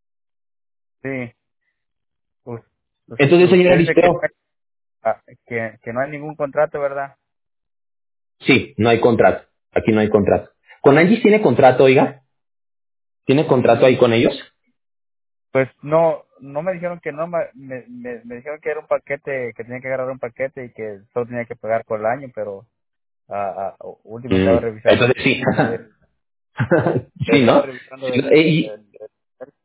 Sí. Us- us- Entonces, señor usted dice que, Aristeo, ah, que, que no hay ningún contrato, ¿verdad? sí, no hay contrato. Aquí no hay contrato. ¿Con Angie tiene contrato, oiga? ¿Tiene contrato ahí con ellos? Pues no, no me dijeron que no, me, me, me me dijeron que era un paquete, que tenía que agarrar un paquete y que solo tenía que pagar por el año, pero ah, ah, último Mm, estaba revisando entonces mi sí. email, Sí, estaba ¿no? revisando Sí, el, ¿no? Eh, y- el, el-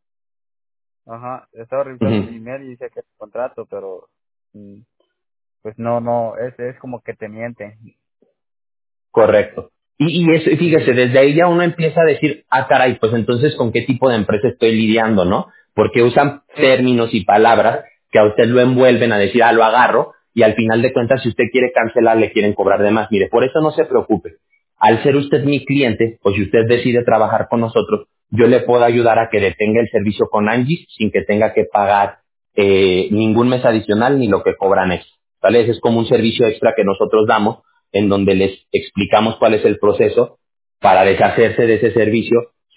ajá, estaba revisando mi Ujú. email y dice que es contrato, pero mm, pues no, no, es, es como que te mienten. Correcto. Y, y eso, y fíjese, desde ahí ya uno empieza a decir, ah, caray, pues entonces, ¿con qué tipo de empresa estoy lidiando, no? Porque usan Sí, términos y palabras que a usted lo envuelven a decir, ah, lo agarro, y al final de cuentas, si usted quiere cancelar, le quieren cobrar de más. Mire, por eso no se preocupe. Al ser usted mi cliente, o si usted decide trabajar con nosotros, yo le puedo ayudar a que detenga el servicio con Angie sin que tenga que pagar eh, ningún mes adicional ni lo que cobran extra. ¿Vale? Ese es como un servicio extra que nosotros damos en donde les explicamos cuál es el proceso para deshacerse de ese servicio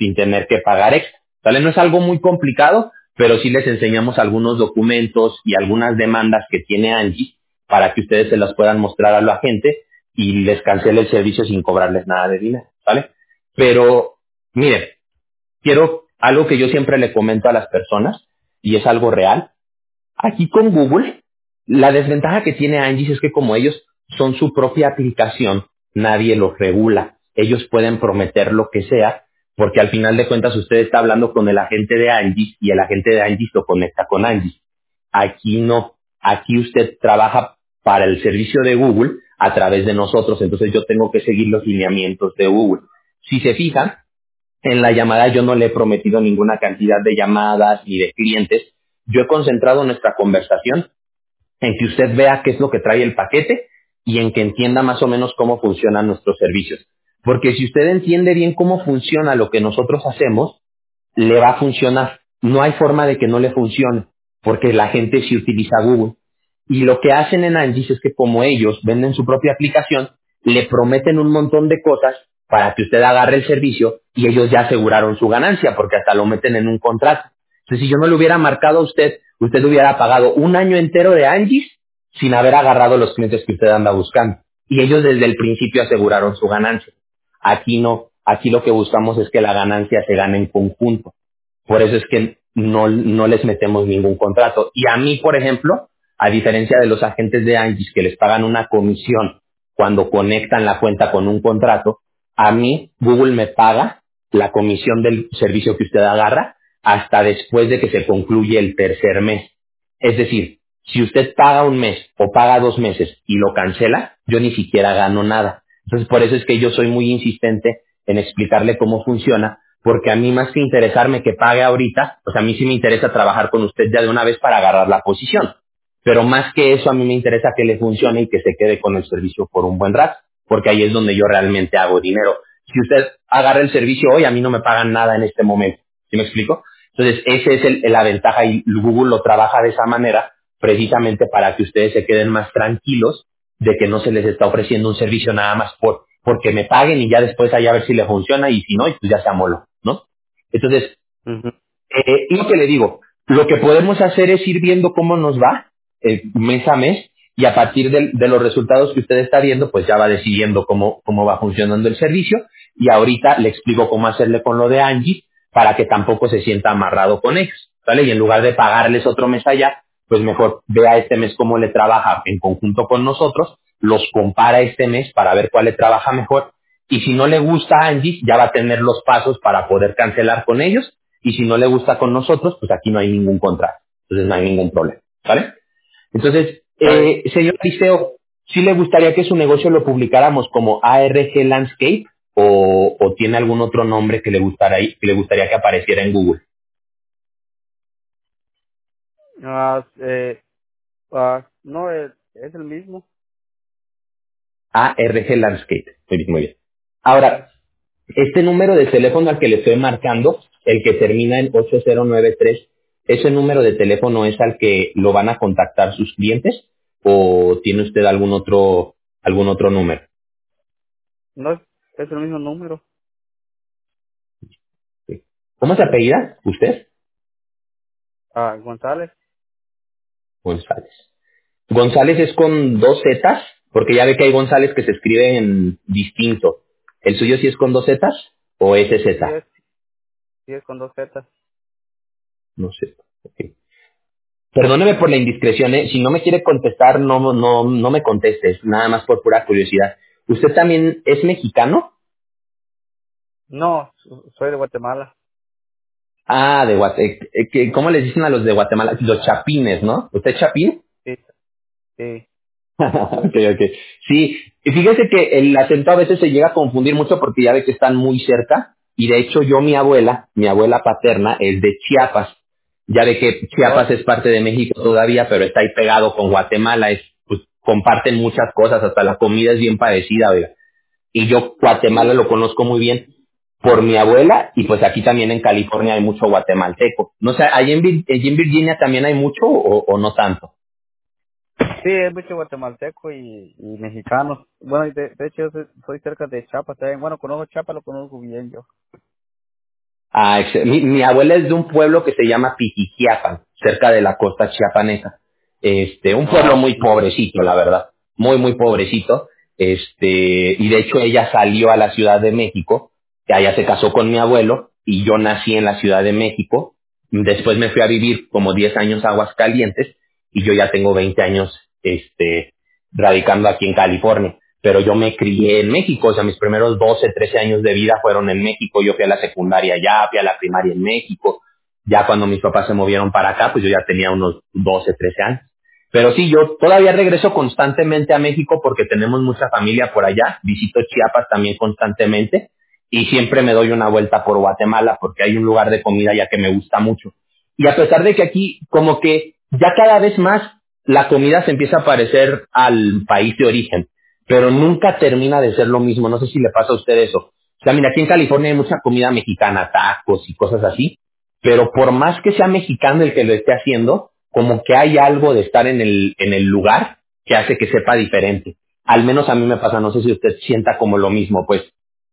sin tener que pagar extra. ¿Vale? No es algo muy complicado, pero sí les enseñamos algunos documentos y algunas demandas que tiene Angie para que ustedes se las puedan mostrar a la gente y les cancele el servicio sin cobrarles nada de dinero, ¿vale? Pero, mire, quiero algo que yo siempre le comento a las personas y es algo real. Aquí con Google, la desventaja que tiene Angie es que como ellos son su propia aplicación, nadie los regula. Ellos pueden prometer lo que sea, porque al final de cuentas usted está hablando con el agente de Angie y el agente de Angie lo conecta con Angie. Aquí no. Aquí usted trabaja para el servicio de Google a través de nosotros, entonces yo tengo que seguir los lineamientos de Google. Si se fijan, en la llamada yo no le he prometido ninguna cantidad de llamadas ni de clientes. Yo he concentrado nuestra conversación en que usted vea qué es lo que trae el paquete y en que entienda más o menos cómo funcionan nuestros servicios. Porque si usted entiende bien cómo funciona lo que nosotros hacemos, le va a funcionar. No hay forma de que no le funcione, porque la gente sí utiliza Google. Y lo que hacen en Angie es que como ellos venden su propia aplicación, le prometen un montón de cosas para que usted agarre el servicio y ellos ya aseguraron su ganancia, porque hasta lo meten en un contrato. Entonces, si yo no le hubiera marcado a usted, usted hubiera pagado un año entero de Angie sin haber agarrado los clientes que usted anda buscando. Y ellos desde el principio aseguraron su ganancia. Aquí no, aquí lo que buscamos es que la ganancia se gane en conjunto. Por eso es que no, no les metemos ningún contrato. Y a mí, por ejemplo, a diferencia de los agentes de Angie que les pagan una comisión cuando conectan la cuenta con un contrato, a mí Google me paga la comisión del servicio que usted agarra hasta después de que se concluye el tercer mes. Es decir, si usted paga un mes o paga dos meses y lo cancela, yo ni siquiera gano nada. Entonces, por eso es que yo soy muy insistente en explicarle cómo funciona, porque a mí más que interesarme que pague ahorita, pues a mí sí me interesa trabajar con usted ya de una vez para agarrar la posición. Pero más que eso, a mí me interesa que le funcione y que se quede con el servicio por un buen rato, porque ahí es donde yo realmente hago dinero. Si usted agarra el servicio hoy, a mí no me pagan nada en este momento. ¿Sí me explico? Entonces, esa es el- la ventaja y Google lo trabaja de esa manera precisamente para que ustedes se queden más tranquilos de que no se les está ofreciendo un servicio nada más por porque me paguen y ya después ahí a ver si le funciona y si no, y pues ya se amoló, ¿no? Entonces, Ujú. eh, lo que le digo, lo que podemos hacer es ir viendo cómo nos va eh, mes a mes y a partir del- de, los resultados que usted está viendo, pues ya va decidiendo cómo, cómo va funcionando el servicio y ahorita le explico cómo hacerle con lo de Angie para que tampoco se sienta amarrado con ellos, ¿vale? Y en lugar de pagarles otro mes allá, pues mejor vea este mes cómo le trabaja en conjunto con nosotros, los compara este mes para ver cuál le trabaja mejor y si no le gusta a Angie, ya va a tener los pasos para poder cancelar con ellos y si no le gusta con nosotros, pues aquí no hay ningún contrato. Entonces no hay ningún problema. ¿Vale? Entonces, Está bien. eh, señor Liceo, ¿sí le gustaría que su negocio lo publicáramos como A R G Landscape o, o tiene algún otro nombre que le, gustaría, que le gustaría que apareciera en Google? Ah, eh, ah, no, es, es el mismo. A R G Landscape. Muy bien, muy bien. Ahora, este número de teléfono al que le estoy marcando, el que termina en ocho cero nueve tres, ¿ese número de teléfono es al que lo van a contactar sus clientes o tiene usted algún otro algún otro número? No, es, es el mismo número. Sí. ¿Cómo se apellida usted? Ah, González. González. González es con dos zetas, porque ya ve que hay González que se escriben distinto. ¿El suyo sí es con dos zetas o S Sí Z? es, sí es con dos Z. No sé. Ok. Perdóneme por la indiscreción, ¿eh? Si no me quiere contestar, no, no, no me contestes, nada más por pura curiosidad. ¿Usted también es mexicano? No, so- soy de Guatemala. Ah, de Guatemala. ¿Cómo les dicen a los de Guatemala? Los chapines, ¿no? ¿Usted es chapín? Sí, sí. Ok, ok. Sí, y fíjese que el acento a veces se llega a confundir mucho porque ya ve que están muy cerca. Y de hecho yo, mi abuela, mi abuela paterna es de Chiapas. Ya ve que Oh, Chiapas es parte de México todavía, pero está ahí pegado con Guatemala. Es, pues comparten muchas cosas, hasta la comida es bien parecida, oiga. Y yo Guatemala sí. lo conozco muy bien por mi abuela y pues aquí también en California hay mucho guatemalteco. No sé, ¿ahí en, Vir- allí en Virginia también hay mucho o, o no tanto? Sí, es mucho guatemalteco y, y mexicano. Bueno, y de, de hecho yo soy, soy cerca de Chiapas también. Bueno, conozco Chiapas, lo conozco bien yo. Ah, ex- mi, mi abuela es de un pueblo que se llama Pijijiapan, cerca de la costa chiapaneca. Este, un pueblo Oh, muy sí. pobrecito, la verdad. Muy, muy pobrecito. Este, y de hecho ella salió a la Ciudad de México, que allá se casó con mi abuelo, y yo nací en la Ciudad de México. Después me fui a vivir como diez años a Aguascalientes, y yo ya tengo veinte años, este, radicando aquí en California. Pero yo me crié en México, o sea, mis primeros doce, trece años de vida fueron en México. Yo fui a la secundaria allá, fui a la primaria en México. Ya cuando mis papás se movieron para acá, pues yo ya tenía unos doce, trece años. Pero sí, yo todavía regreso constantemente a México porque tenemos mucha familia por allá. Visito Chiapas también constantemente y siempre me doy una vuelta por Guatemala porque hay un lugar de comida ya que me gusta mucho. Y a pesar de que aquí como que ya cada vez más la comida se empieza a parecer al país de origen, pero nunca termina de ser lo mismo. No sé si le pasa a usted eso. O sea, mira, aquí en California hay mucha comida mexicana, tacos y cosas así, pero por más que sea mexicano el que lo esté haciendo, como que hay algo de estar en el, en el lugar que hace que sepa diferente. Al menos a mí me pasa, no sé si usted sienta como lo mismo, pues,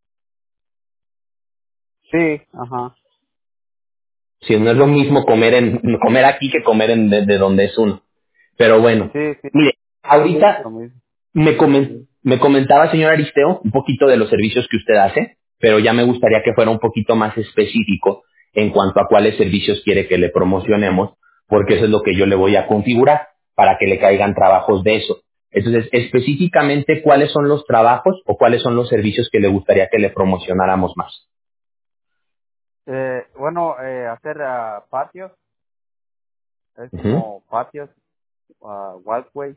Sí, ajá. si no es lo mismo comer en, comer aquí que comer en de, de donde es uno. Pero bueno, Sí, sí, mire, ahorita lo mismo. Me, comen- me comentaba, señor Aristeo, un poquito de los servicios que usted hace, pero ya me gustaría que fuera un poquito más específico en cuanto a cuáles servicios quiere que le promocionemos, porque eso es lo que yo le voy a configurar para que le caigan trabajos de eso. Entonces, específicamente, ¿cuáles son los trabajos o cuáles son los servicios que le gustaría que le promocionáramos más? Eh, bueno, eh, hacer ah, patios, es Ujú, como patios, uh, walkway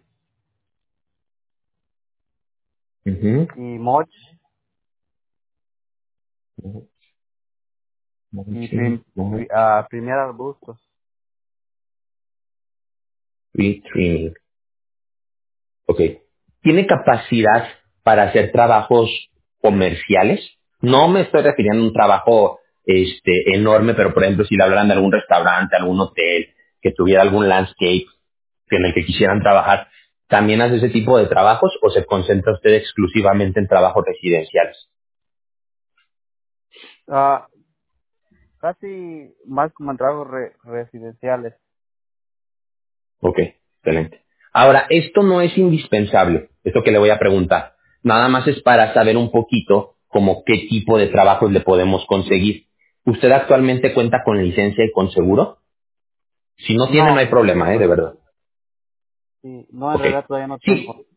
ujú, y mulch ujú, y mulching, prim, pri- mulch, ah, primer arbustos. tree trimming. Ok. ¿Tiene capacidad para hacer trabajos comerciales? No me estoy refiriendo a un trabajo este, enorme, pero por ejemplo, si le hablaran de algún restaurante, algún hotel, que tuviera algún landscape en el que quisieran trabajar, ¿también hace ese tipo de trabajos o se concentra usted exclusivamente en trabajos residenciales? Ah, casi más como en trabajos re- residenciales. Ok, excelente. Ahora, esto no es indispensable, esto que le voy a preguntar. Nada más es para saber un poquito como qué tipo de trabajos le podemos conseguir. ¿Usted actualmente cuenta con licencia y con seguro? Si no tiene, no No, hay no problema, ¿eh? tengo. De verdad. Sí, no, en Ok. realidad todavía no Sí, tengo.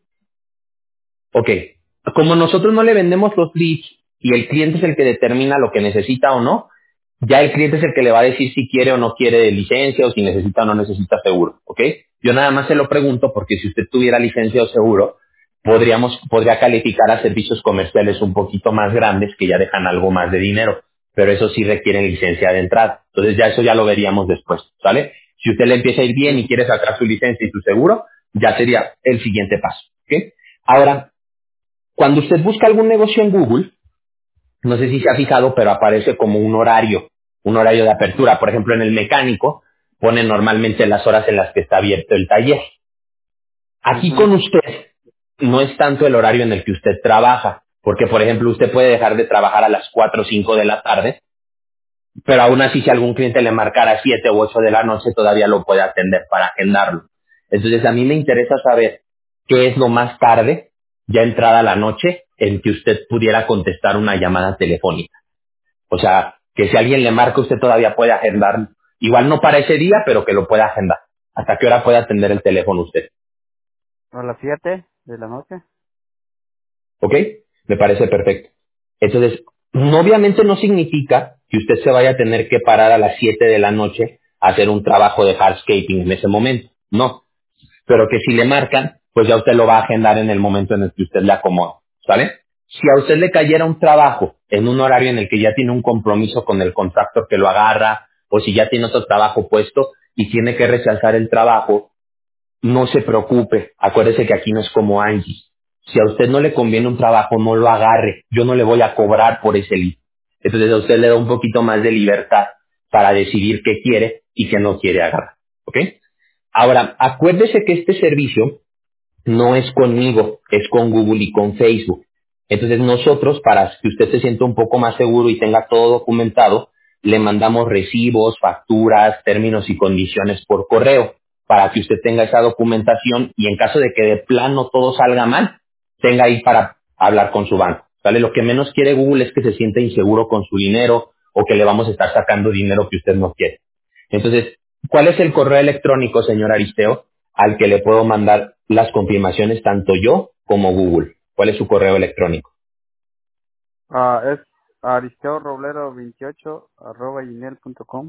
ok. Como nosotros no le vendemos los leads y el cliente es el que determina lo que necesita o no, ya el cliente es el que le va a decir si quiere o no quiere licencia o si necesita o no necesita seguro, ¿ok? Yo nada más se lo pregunto porque si usted tuviera licencia o seguro, podríamos, podría calificar a servicios comerciales un poquito más grandes que ya dejan algo más de dinero, pero eso sí requieren licencia de entrada. Entonces ya eso ya lo veríamos después, ¿sale? Si usted le empieza a ir bien Sí. y quiere sacar su licencia y su seguro, ya sería el siguiente paso, ¿ok? Ahora, cuando usted busca algún negocio en Google, no sé si se ha fijado, pero aparece como un horario, un horario de apertura. Por ejemplo, en el mecánico pone normalmente las horas en las que está abierto el taller. Aquí Ujú. con usted no es tanto el horario en el que usted trabaja, porque por ejemplo usted puede dejar de trabajar a las cuatro o cinco de la tarde, pero aún así si algún cliente le marcara a siete u ocho de la noche todavía lo puede atender para agendarlo. Entonces a mí me interesa saber qué es lo más tarde, ya entrada la noche, en que usted pudiera contestar una llamada telefónica. O sea, que si alguien le marca, usted todavía puede agendar. Igual no para ese día, pero que lo pueda agendar. ¿Hasta qué hora puede atender el teléfono usted? A las siete de la noche. ¿Ok? Me parece perfecto. Entonces, no- obviamente no significa que usted se vaya a tener que parar a las siete de la noche a hacer un trabajo de hardscaping en ese momento. No. Pero que si le marcan, pues ya usted lo va a agendar en el momento en el que usted le acomode, ¿sale? Si a usted le cayera un trabajo en un horario en el que ya tiene un compromiso con el contractor que lo agarra, o si ya tiene otro trabajo puesto y tiene que rechazar el trabajo, no se preocupe. Acuérdese que aquí no es como Angie. Si a usted no le conviene un trabajo, no lo agarre. Yo no le voy a cobrar por ese lead. Entonces a usted le da un poquito más de libertad para decidir qué quiere y qué no quiere agarrar, ¿ok? Ahora, acuérdese que este servicio no es conmigo, es con Google y con Facebook. Entonces nosotros, para que usted se sienta un poco más seguro y tenga todo documentado, le mandamos recibos, facturas, términos y condiciones por correo para que usted tenga esa documentación y en caso de que de plano todo salga mal, tenga ahí para hablar con su banco. ¿Vale? Lo que menos quiere Google es que se sienta inseguro con su dinero o que le vamos a estar sacando dinero que usted no quiere. Entonces, ¿cuál es el correo electrónico, señor Aristeo, al que le puedo mandar las confirmaciones tanto yo como Google? ¿Cuál es su correo electrónico? Ah, es aristeo roblero veintiocho arroba gmail punto com.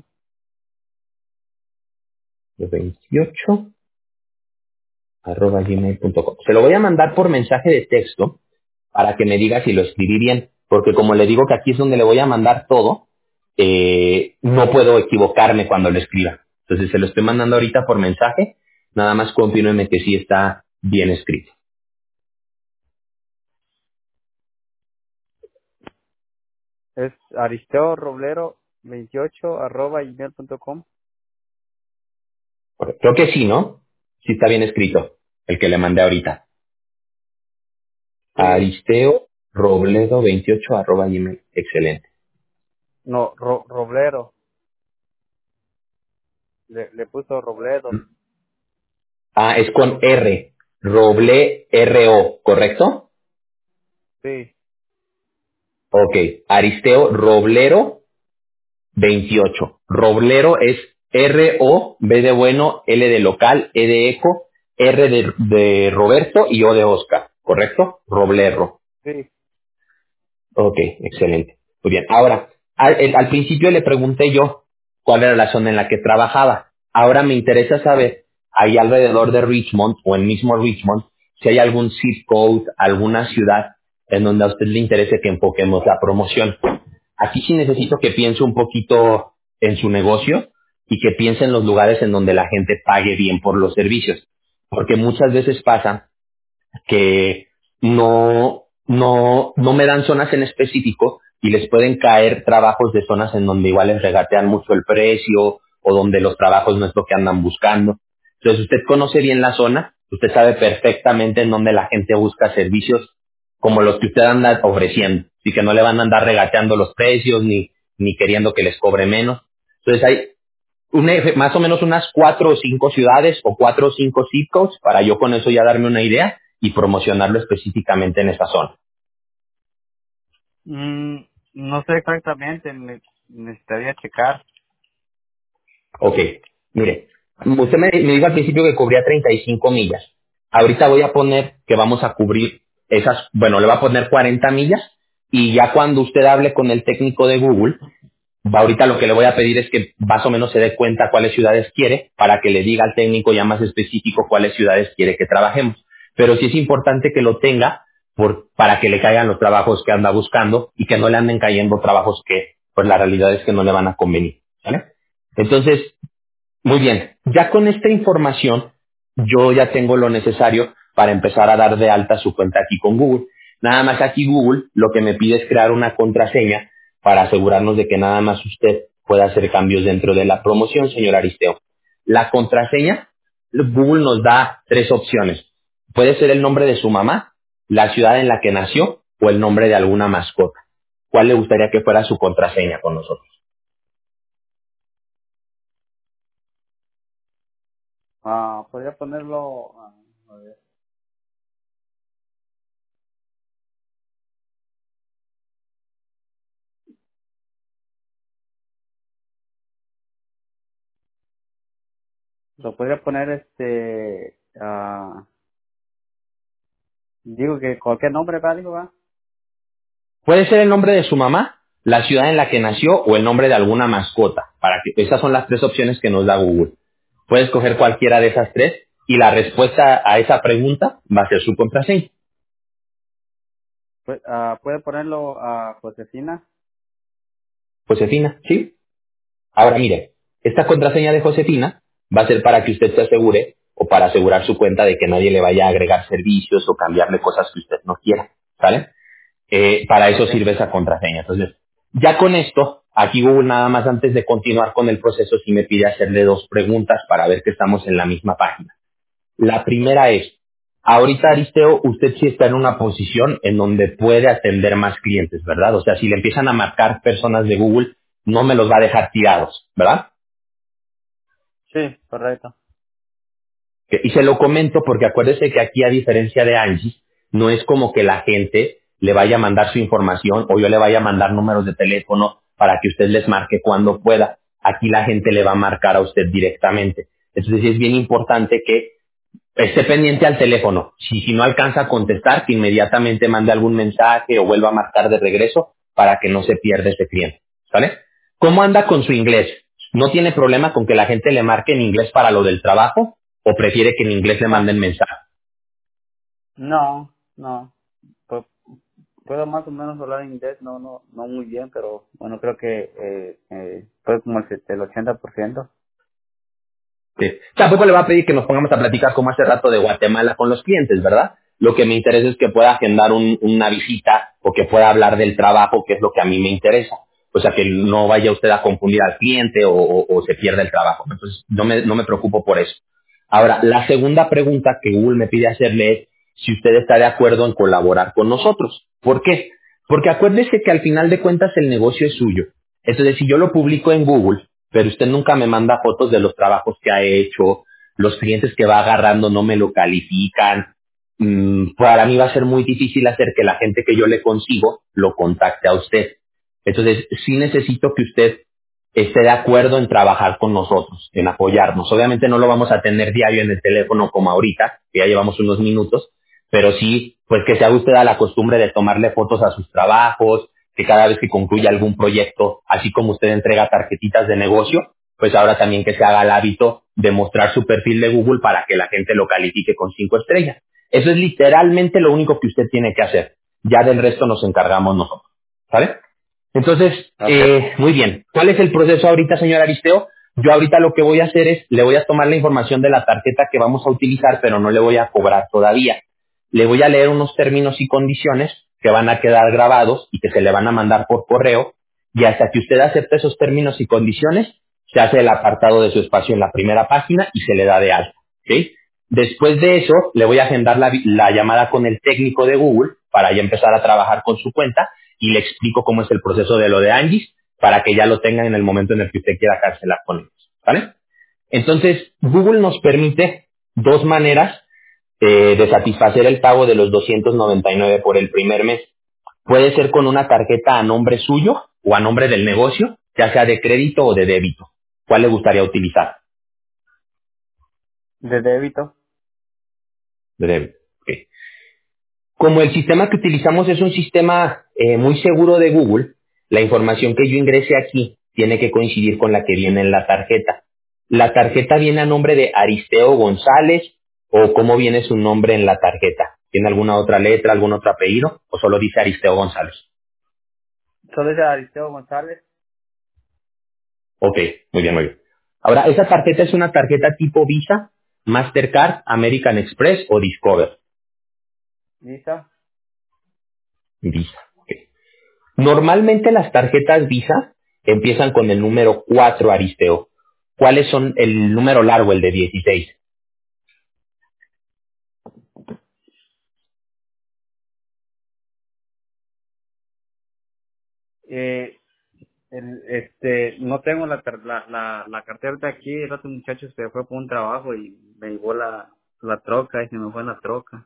veintiocho arroba gmail punto com. Se lo voy a mandar por mensaje de texto para que me diga si lo escribí bien, porque como le digo que aquí es donde le voy a mandar todo, eh, no puedo equivocarme cuando lo escriba. Entonces se lo estoy mandando ahorita por mensaje, nada más confírmeme que sí está bien escrito. Es aristeo roblero veintiocho arroba gmail punto com. Creo que sí, ¿no? Sí está bien escrito, el que le mandé ahorita. Sí. Aristeo Robledo veintiocho arroba gmail. Excelente. No, ro, roblero. Le, le puso robledo. Ah, es con R. Roble R O, ¿correcto? Sí, Ok. Aristeo Roblero veintiocho. Roblero es R O, B de bueno, L de local, E de eco, R de, de Roberto y O de Oscar, ¿correcto? Roblero. sí. Ok, excelente. Muy bien. Ahora, al, el- al principio le pregunté yo cuál era la zona en la que trabajaba. Ahora me interesa saber, ahí alrededor de Richmond o en mismo Richmond, si hay algún zip code, alguna ciudad en donde a usted le interese que enfoquemos la promoción. Aquí sí necesito que piense un poquito en su negocio y que piense en los lugares en donde la gente pague bien por los servicios. Porque muchas veces pasa que no, no, no me dan zonas en específico y les pueden caer trabajos de zonas en donde igual les regatean mucho el precio o donde los trabajos no es lo que andan buscando. Entonces usted conoce bien la zona, usted sabe perfectamente en donde la gente busca servicios como los que usted anda ofreciendo, y que no le van a andar regateando los precios ni, ni queriendo que les cobre menos. Entonces hay un eje- más o menos unas cuatro o cinco ciudades o cuatro o cinco zip codes para yo con eso ya darme una idea y promocionarlo específicamente en esa zona. Mm, no sé exactamente, ne- necesitaría checar. Ok, mire, usted me, me dijo al principio que cubría treinta y cinco millas. Ahorita voy a poner que vamos a cubrir esas, bueno, le va a poner cuarenta millas y ya cuando usted hable con el técnico de Google, va, ahorita lo que le voy a pedir es que más o menos se dé cuenta cuáles ciudades quiere para que le diga al técnico ya más específico cuáles ciudades quiere que trabajemos. Pero sí es importante que lo tenga por, para que le caigan los trabajos que anda buscando y que no le anden cayendo trabajos que pues la realidad es que no le van a convenir. ¿Vale? Entonces, muy bien, ya con esta información yo ya tengo lo necesario para empezar a dar de alta su cuenta aquí con Google. Nada más aquí Google lo que me pide es crear una contraseña para asegurarnos de que nada más usted pueda hacer cambios dentro de la promoción, señor Aristeo. La contraseña, Google nos da tres opciones. Puede ser el nombre de su mamá, la ciudad en la que nació o el nombre de alguna mascota. ¿Cuál le gustaría que fuera su contraseña con nosotros? Ah, podría ponerlo. Ah, a ver. Lo podría poner este. Ah, digo que cualquier nombre, ¿verdad? Digo, ¿va? Puede ser el nombre de su mamá, la ciudad en la que nació o el nombre de alguna mascota. Para que esas son las tres opciones que nos da Google. Puede escoger cualquiera de esas tres y la respuesta a esa pregunta va a ser su contraseña. Pu- ah, puede ponerlo a Josefina. Josefina, ¿sí? Ahora mire, esta contraseña de Josefina va a ser para que usted se asegure o para asegurar su cuenta de que nadie le vaya a agregar servicios o cambiarle cosas que usted no quiera. ¿Vale? Eh, para eso Ok. sirve esa contraseña. Entonces, ya con esto, aquí Google nada más antes de continuar con el proceso sí me pide hacerle dos preguntas para ver que estamos en la misma página. La primera es, ahorita Aristeo, usted sí está en una posición en donde puede atender más clientes, ¿verdad? O sea, si le empiezan a marcar personas de Google, no me los va a dejar tirados, ¿verdad? Sí, correcto. Y se lo comento porque acuérdese que aquí, a diferencia de Angie, no es como que la gente le vaya a mandar su información o yo le vaya a mandar números de teléfono para que usted les marque cuando pueda. Aquí la gente le va a marcar a usted directamente. Entonces sí es bien importante que esté pendiente al teléfono. Si, si no alcanza a contestar, que inmediatamente mande algún mensaje o vuelva a marcar de regreso para que no se pierda ese cliente. ¿Sale? ¿Cómo anda con su inglés? ¿No tiene problema con que la gente le marque en inglés para lo del trabajo o prefiere que en inglés le No, manden mensaje? no, no. Pu- puedo más o menos hablar inglés, no, no, no muy bien, pero bueno, creo que eh, eh, fue como el, set- el ochenta por ciento. Sí. Tampoco le va a pedir que nos pongamos a platicar como hace rato de Guatemala con los clientes, ¿verdad? Lo que me interesa es que pueda agendar un- una visita o que pueda hablar del trabajo, que es lo que a mí me interesa. O sea, que no vaya usted a confundir al cliente o, o- o se pierda el trabajo. Entonces, no me, no me preocupo por eso. Ahora, la segunda pregunta que Google me pide hacerle es si usted está de acuerdo en colaborar con nosotros. ¿Por qué? Porque acuérdese que al final de cuentas el negocio es suyo. Entonces, si yo lo publico en Google, pero usted nunca me manda fotos de los trabajos que ha hecho, los clientes que va agarrando no me lo califican, mm, para mí va a ser muy difícil hacer que la gente que yo le consigo lo contacte a usted. Entonces, sí necesito que usted esté de acuerdo en trabajar con nosotros, en apoyarnos. Obviamente no lo vamos a tener diario en el teléfono como ahorita, que ya llevamos unos minutos, pero sí, pues que se haga usted a la costumbre de tomarle fotos a sus trabajos, que cada vez que concluya algún proyecto, así como usted entrega tarjetitas de negocio, pues ahora también que se haga el hábito de mostrar su perfil de Google para que la gente lo califique con cinco estrellas. Eso es literalmente lo único que usted tiene que hacer. Ya del resto nos encargamos nosotros. ¿Vale? Entonces, Ok. eh, muy bien. ¿Cuál es el proceso ahorita, señor Aristeo? Yo ahorita lo que voy a hacer es, le voy a tomar la información de la tarjeta que vamos a utilizar, pero no le voy a cobrar todavía. Le voy a leer unos términos y condiciones que van a quedar grabados y que se le van a mandar por correo. Y hasta que usted acepte esos términos y condiciones, se hace el apartado de su espacio en la primera página y se le da de alta. ¿Ok? Después de eso, le voy a agendar la, vi- la llamada con el técnico de Google para ya empezar a trabajar con su cuenta y le explico cómo es el proceso de lo de Angie's para que ya lo tengan en el momento en el que usted quiera cancelar con ellos. ¿Vale? Entonces, Google nos permite dos maneras eh, de satisfacer el pago de los doscientos noventa y nueve por el primer mes. Puede ser con una tarjeta a nombre suyo o a nombre del negocio, ya sea de crédito o de débito. ¿Cuál le gustaría utilizar? De débito. De débito. Ok. Como el sistema que utilizamos es un sistema eh, muy seguro de Google, la información que yo ingrese aquí tiene que coincidir con la que viene en la tarjeta. ¿La tarjeta viene a nombre de Aristeo González o cómo viene su nombre en la tarjeta? ¿Tiene alguna otra letra, algún otro apellido o solo dice Aristeo González? Solo es Aristeo González. Ok, muy bien, muy bien. Ahora, ¿esa tarjeta es una tarjeta tipo Visa, Mastercard, American Express o Discover? Lisa. Visa. Ok. Normalmente las tarjetas Visa empiezan con el número cuatro, Aristeo. ¿Cuáles son el número largo, el de dieciséis? Eh, el, este, no tengo la, tar- la, la, la cartera de aquí. El otro muchacho se fue por un trabajo y me llevó la, la troca y se me fue en la troca.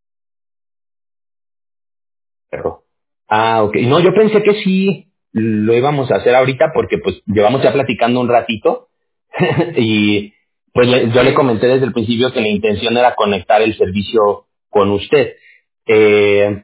Pero- Ah, ok. No, yo pensé que sí lo íbamos a hacer ahorita porque pues llevamos ya platicando un ratito y pues le- yo le Sí, comenté desde el principio que la intención era conectar el servicio con usted. Eh,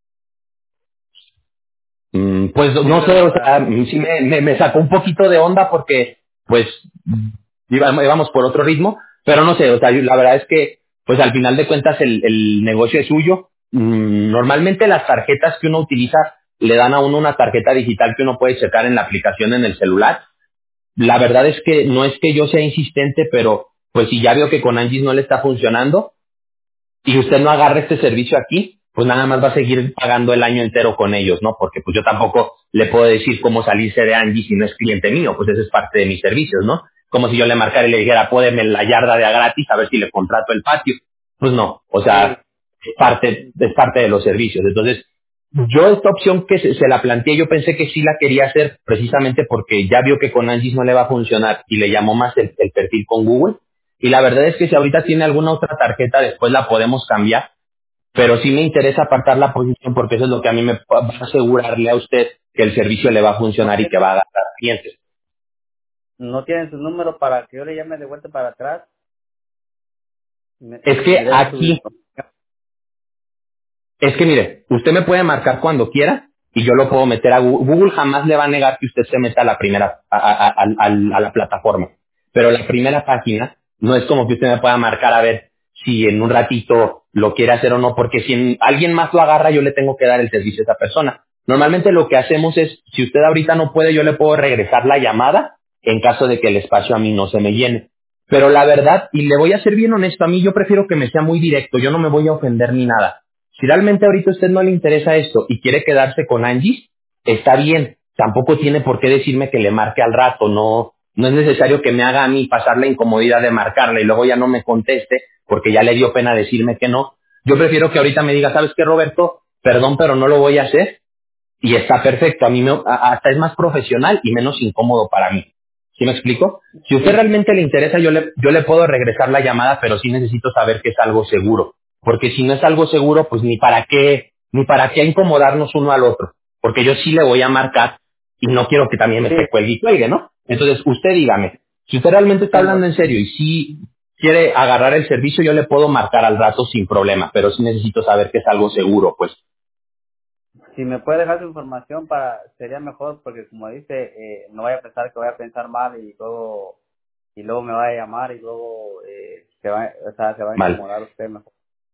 Mm, Pues sí, no sé, pero o sea, para, mm, sí me, me, me sacó un poquito de onda porque, pues, íbamos, íbamos por otro ritmo, pero no sé, o sea, yo- la verdad es que, pues al final de cuentas el, el negocio es suyo. Mm, Normalmente las tarjetas que uno utiliza le dan a uno una tarjeta digital que uno puede checar en la aplicación en el celular. La verdad es que no es que yo sea insistente, pero pues si ya veo que con Angie's no le está funcionando, y usted no agarra este servicio aquí, pues nada más va a seguir pagando el año entero con ellos, ¿no? Porque pues yo tampoco le puedo decir cómo salirse de Angie si no es cliente mío, pues ese es parte de mis servicios, ¿no? Como si yo le marcara y le dijera, pódeme la yarda de a gratis a ver si le contrato el patio. Pues no, o sí, sea, es parte, es parte de los servicios. Entonces, Yo esta opción que se, se la planteé, yo pensé que sí la quería hacer precisamente porque ya vio que con Angie's no le va a funcionar y le llamó más el, el perfil con Google. Y la verdad es que si ahorita tiene alguna otra tarjeta, después la podemos cambiar. Pero sí me interesa apartar la posición porque eso es lo que a mí me va a asegurarle a usted que el servicio le va a No funcionar y que tienen, va a dar clientes. no tienen su número para que yo le llame de vuelta para atrás y me, Es y que me den su aquí información. Es que mire, usted me puede marcar cuando quiera y yo lo puedo meter a Google. Google jamás le va a negar que usted se meta a la primera, a, a- a- a- a la plataforma. Pero la primera página no es como que usted me pueda marcar a ver si en un ratito lo quiere hacer o no, porque si en- alguien más lo agarra, yo le tengo que dar el servicio a esa persona. Normalmente lo que hacemos es, si usted ahorita no puede, yo le puedo regresar la llamada en caso de que el espacio a mí no se me llene. Pero la verdad, y le voy a ser bien honesto, a mí yo prefiero que me sea muy directo, yo no me voy a ofender ni nada. Si realmente ahorita a usted no le interesa esto y quiere quedarse con Angie, está bien. Tampoco tiene por qué decirme que le marque al rato. No, no es necesario que me haga a mí pasar la incomodidad de marcarle y luego ya no me conteste porque ya le dio pena decirme que no. Yo prefiero que ahorita me diga, ¿sabes qué, Roberto? Perdón, pero no lo voy a hacer y está perfecto. A mí me- a- hasta es más profesional y menos incómodo para mí. ¿Sí me explico? Si a usted Sí, realmente le interesa, yo le, yo le puedo regresar la llamada, pero sí necesito saber que es algo seguro. Porque si no es algo seguro, pues ni para qué, ni para qué incomodarnos uno al otro. Porque yo sí le voy a marcar y no quiero que también me sí, esté cuelgue y cuelgue, ¿no? Entonces, usted dígame, si usted realmente está entiendo. hablando en serio y sí quiere agarrar el servicio, yo le puedo marcar al rato sin problema, pero sí necesito saber que es algo seguro, pues. Si me puede dejar su información para sería mejor porque como dice, eh, no vaya a pensar que voy a pensar mal y luego y luego me va a llamar y luego eh, se va, o sea, se va a Mal. incomodar usted mejor.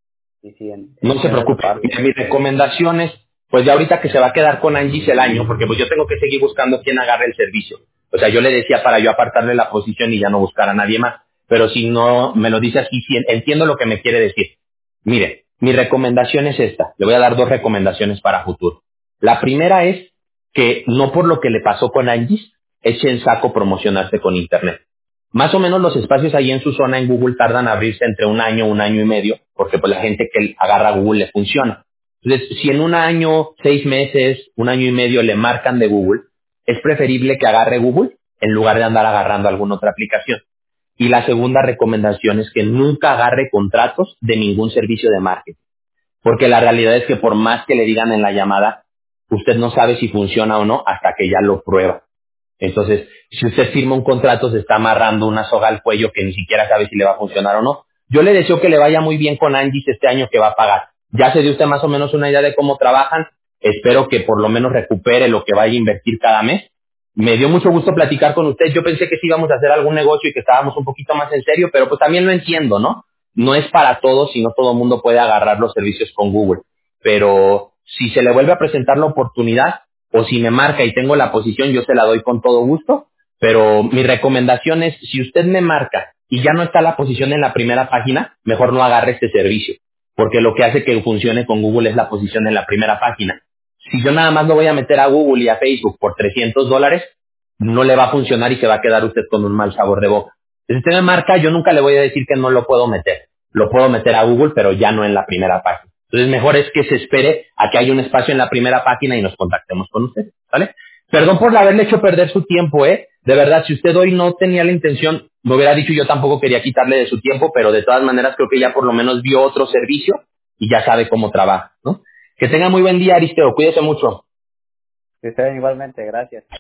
Y sí, en- No se entiendo esa preocupe. parte. Mira, mis recomendaciones, pues ya ahorita que se va a quedar con Angie el año, porque pues yo tengo que seguir buscando quién agarre el servicio. O sea, yo le decía para yo apartarle la posición y ya no buscar a nadie más. Pero si no me lo dice así, sí, entiendo lo que me quiere decir. Mire, mi recomendación es esta. Le voy a dar dos recomendaciones para futuro. La primera es que no por lo que le pasó con Angie, eche en saco promocionarse con Internet. Más o menos los espacios ahí en su zona en Google tardan en abrirse entre un año, un año y medio, porque pues la gente que agarra Google le funciona. Entonces, si en un año, seis meses, un año y medio le marcan de Google, es preferible que agarre Google en lugar de andar agarrando alguna otra aplicación. Y la segunda recomendación es que nunca agarre contratos de ningún servicio de marketing, porque la realidad es que por más que le digan en la llamada, usted no sabe si funciona o no hasta que ya lo prueba. Entonces, si usted firma un contrato, se está amarrando una soga al cuello que ni siquiera sabe si le va a funcionar o no. Yo le deseo que le vaya muy bien con Angie este año que va a pagar. Ya se dio usted más o menos una idea de cómo trabajan. Espero que por lo menos recupere lo que vaya a invertir cada mes. Me dio mucho gusto platicar con usted. Yo pensé que sí íbamos a hacer algún negocio y que estábamos un poquito más en serio, pero pues también lo entiendo, ¿no? No es para todos y no todo el mundo puede agarrar los servicios con Google. Pero si se le vuelve a presentar la oportunidad, o si me marca y tengo la posición, yo se la doy con todo gusto, pero mi recomendación es, si usted me marca y ya no está la posición en la primera página, mejor no agarre este servicio, porque lo que hace que funcione con Google es la posición en la primera página. Si yo nada más lo voy a meter a Google y a Facebook por trescientos dólares, no le va a funcionar y se va a quedar usted con un mal sabor de boca. Si usted me marca, yo nunca le voy a decir que no lo puedo meter. Lo puedo meter a Google, pero ya no en la primera página. Entonces mejor es que se espere a que haya un espacio en la primera página y nos contactemos con usted, ¿vale? Perdón por haberle hecho perder su tiempo, ¿eh? De verdad, si usted hoy no tenía la intención, me hubiera dicho, yo tampoco quería quitarle de su tiempo, pero de todas maneras creo que ya por lo menos vio otro servicio y ya sabe cómo trabaja, ¿no? Que tenga muy buen día, Aristeo. Cuídese mucho. Que estén igualmente, gracias.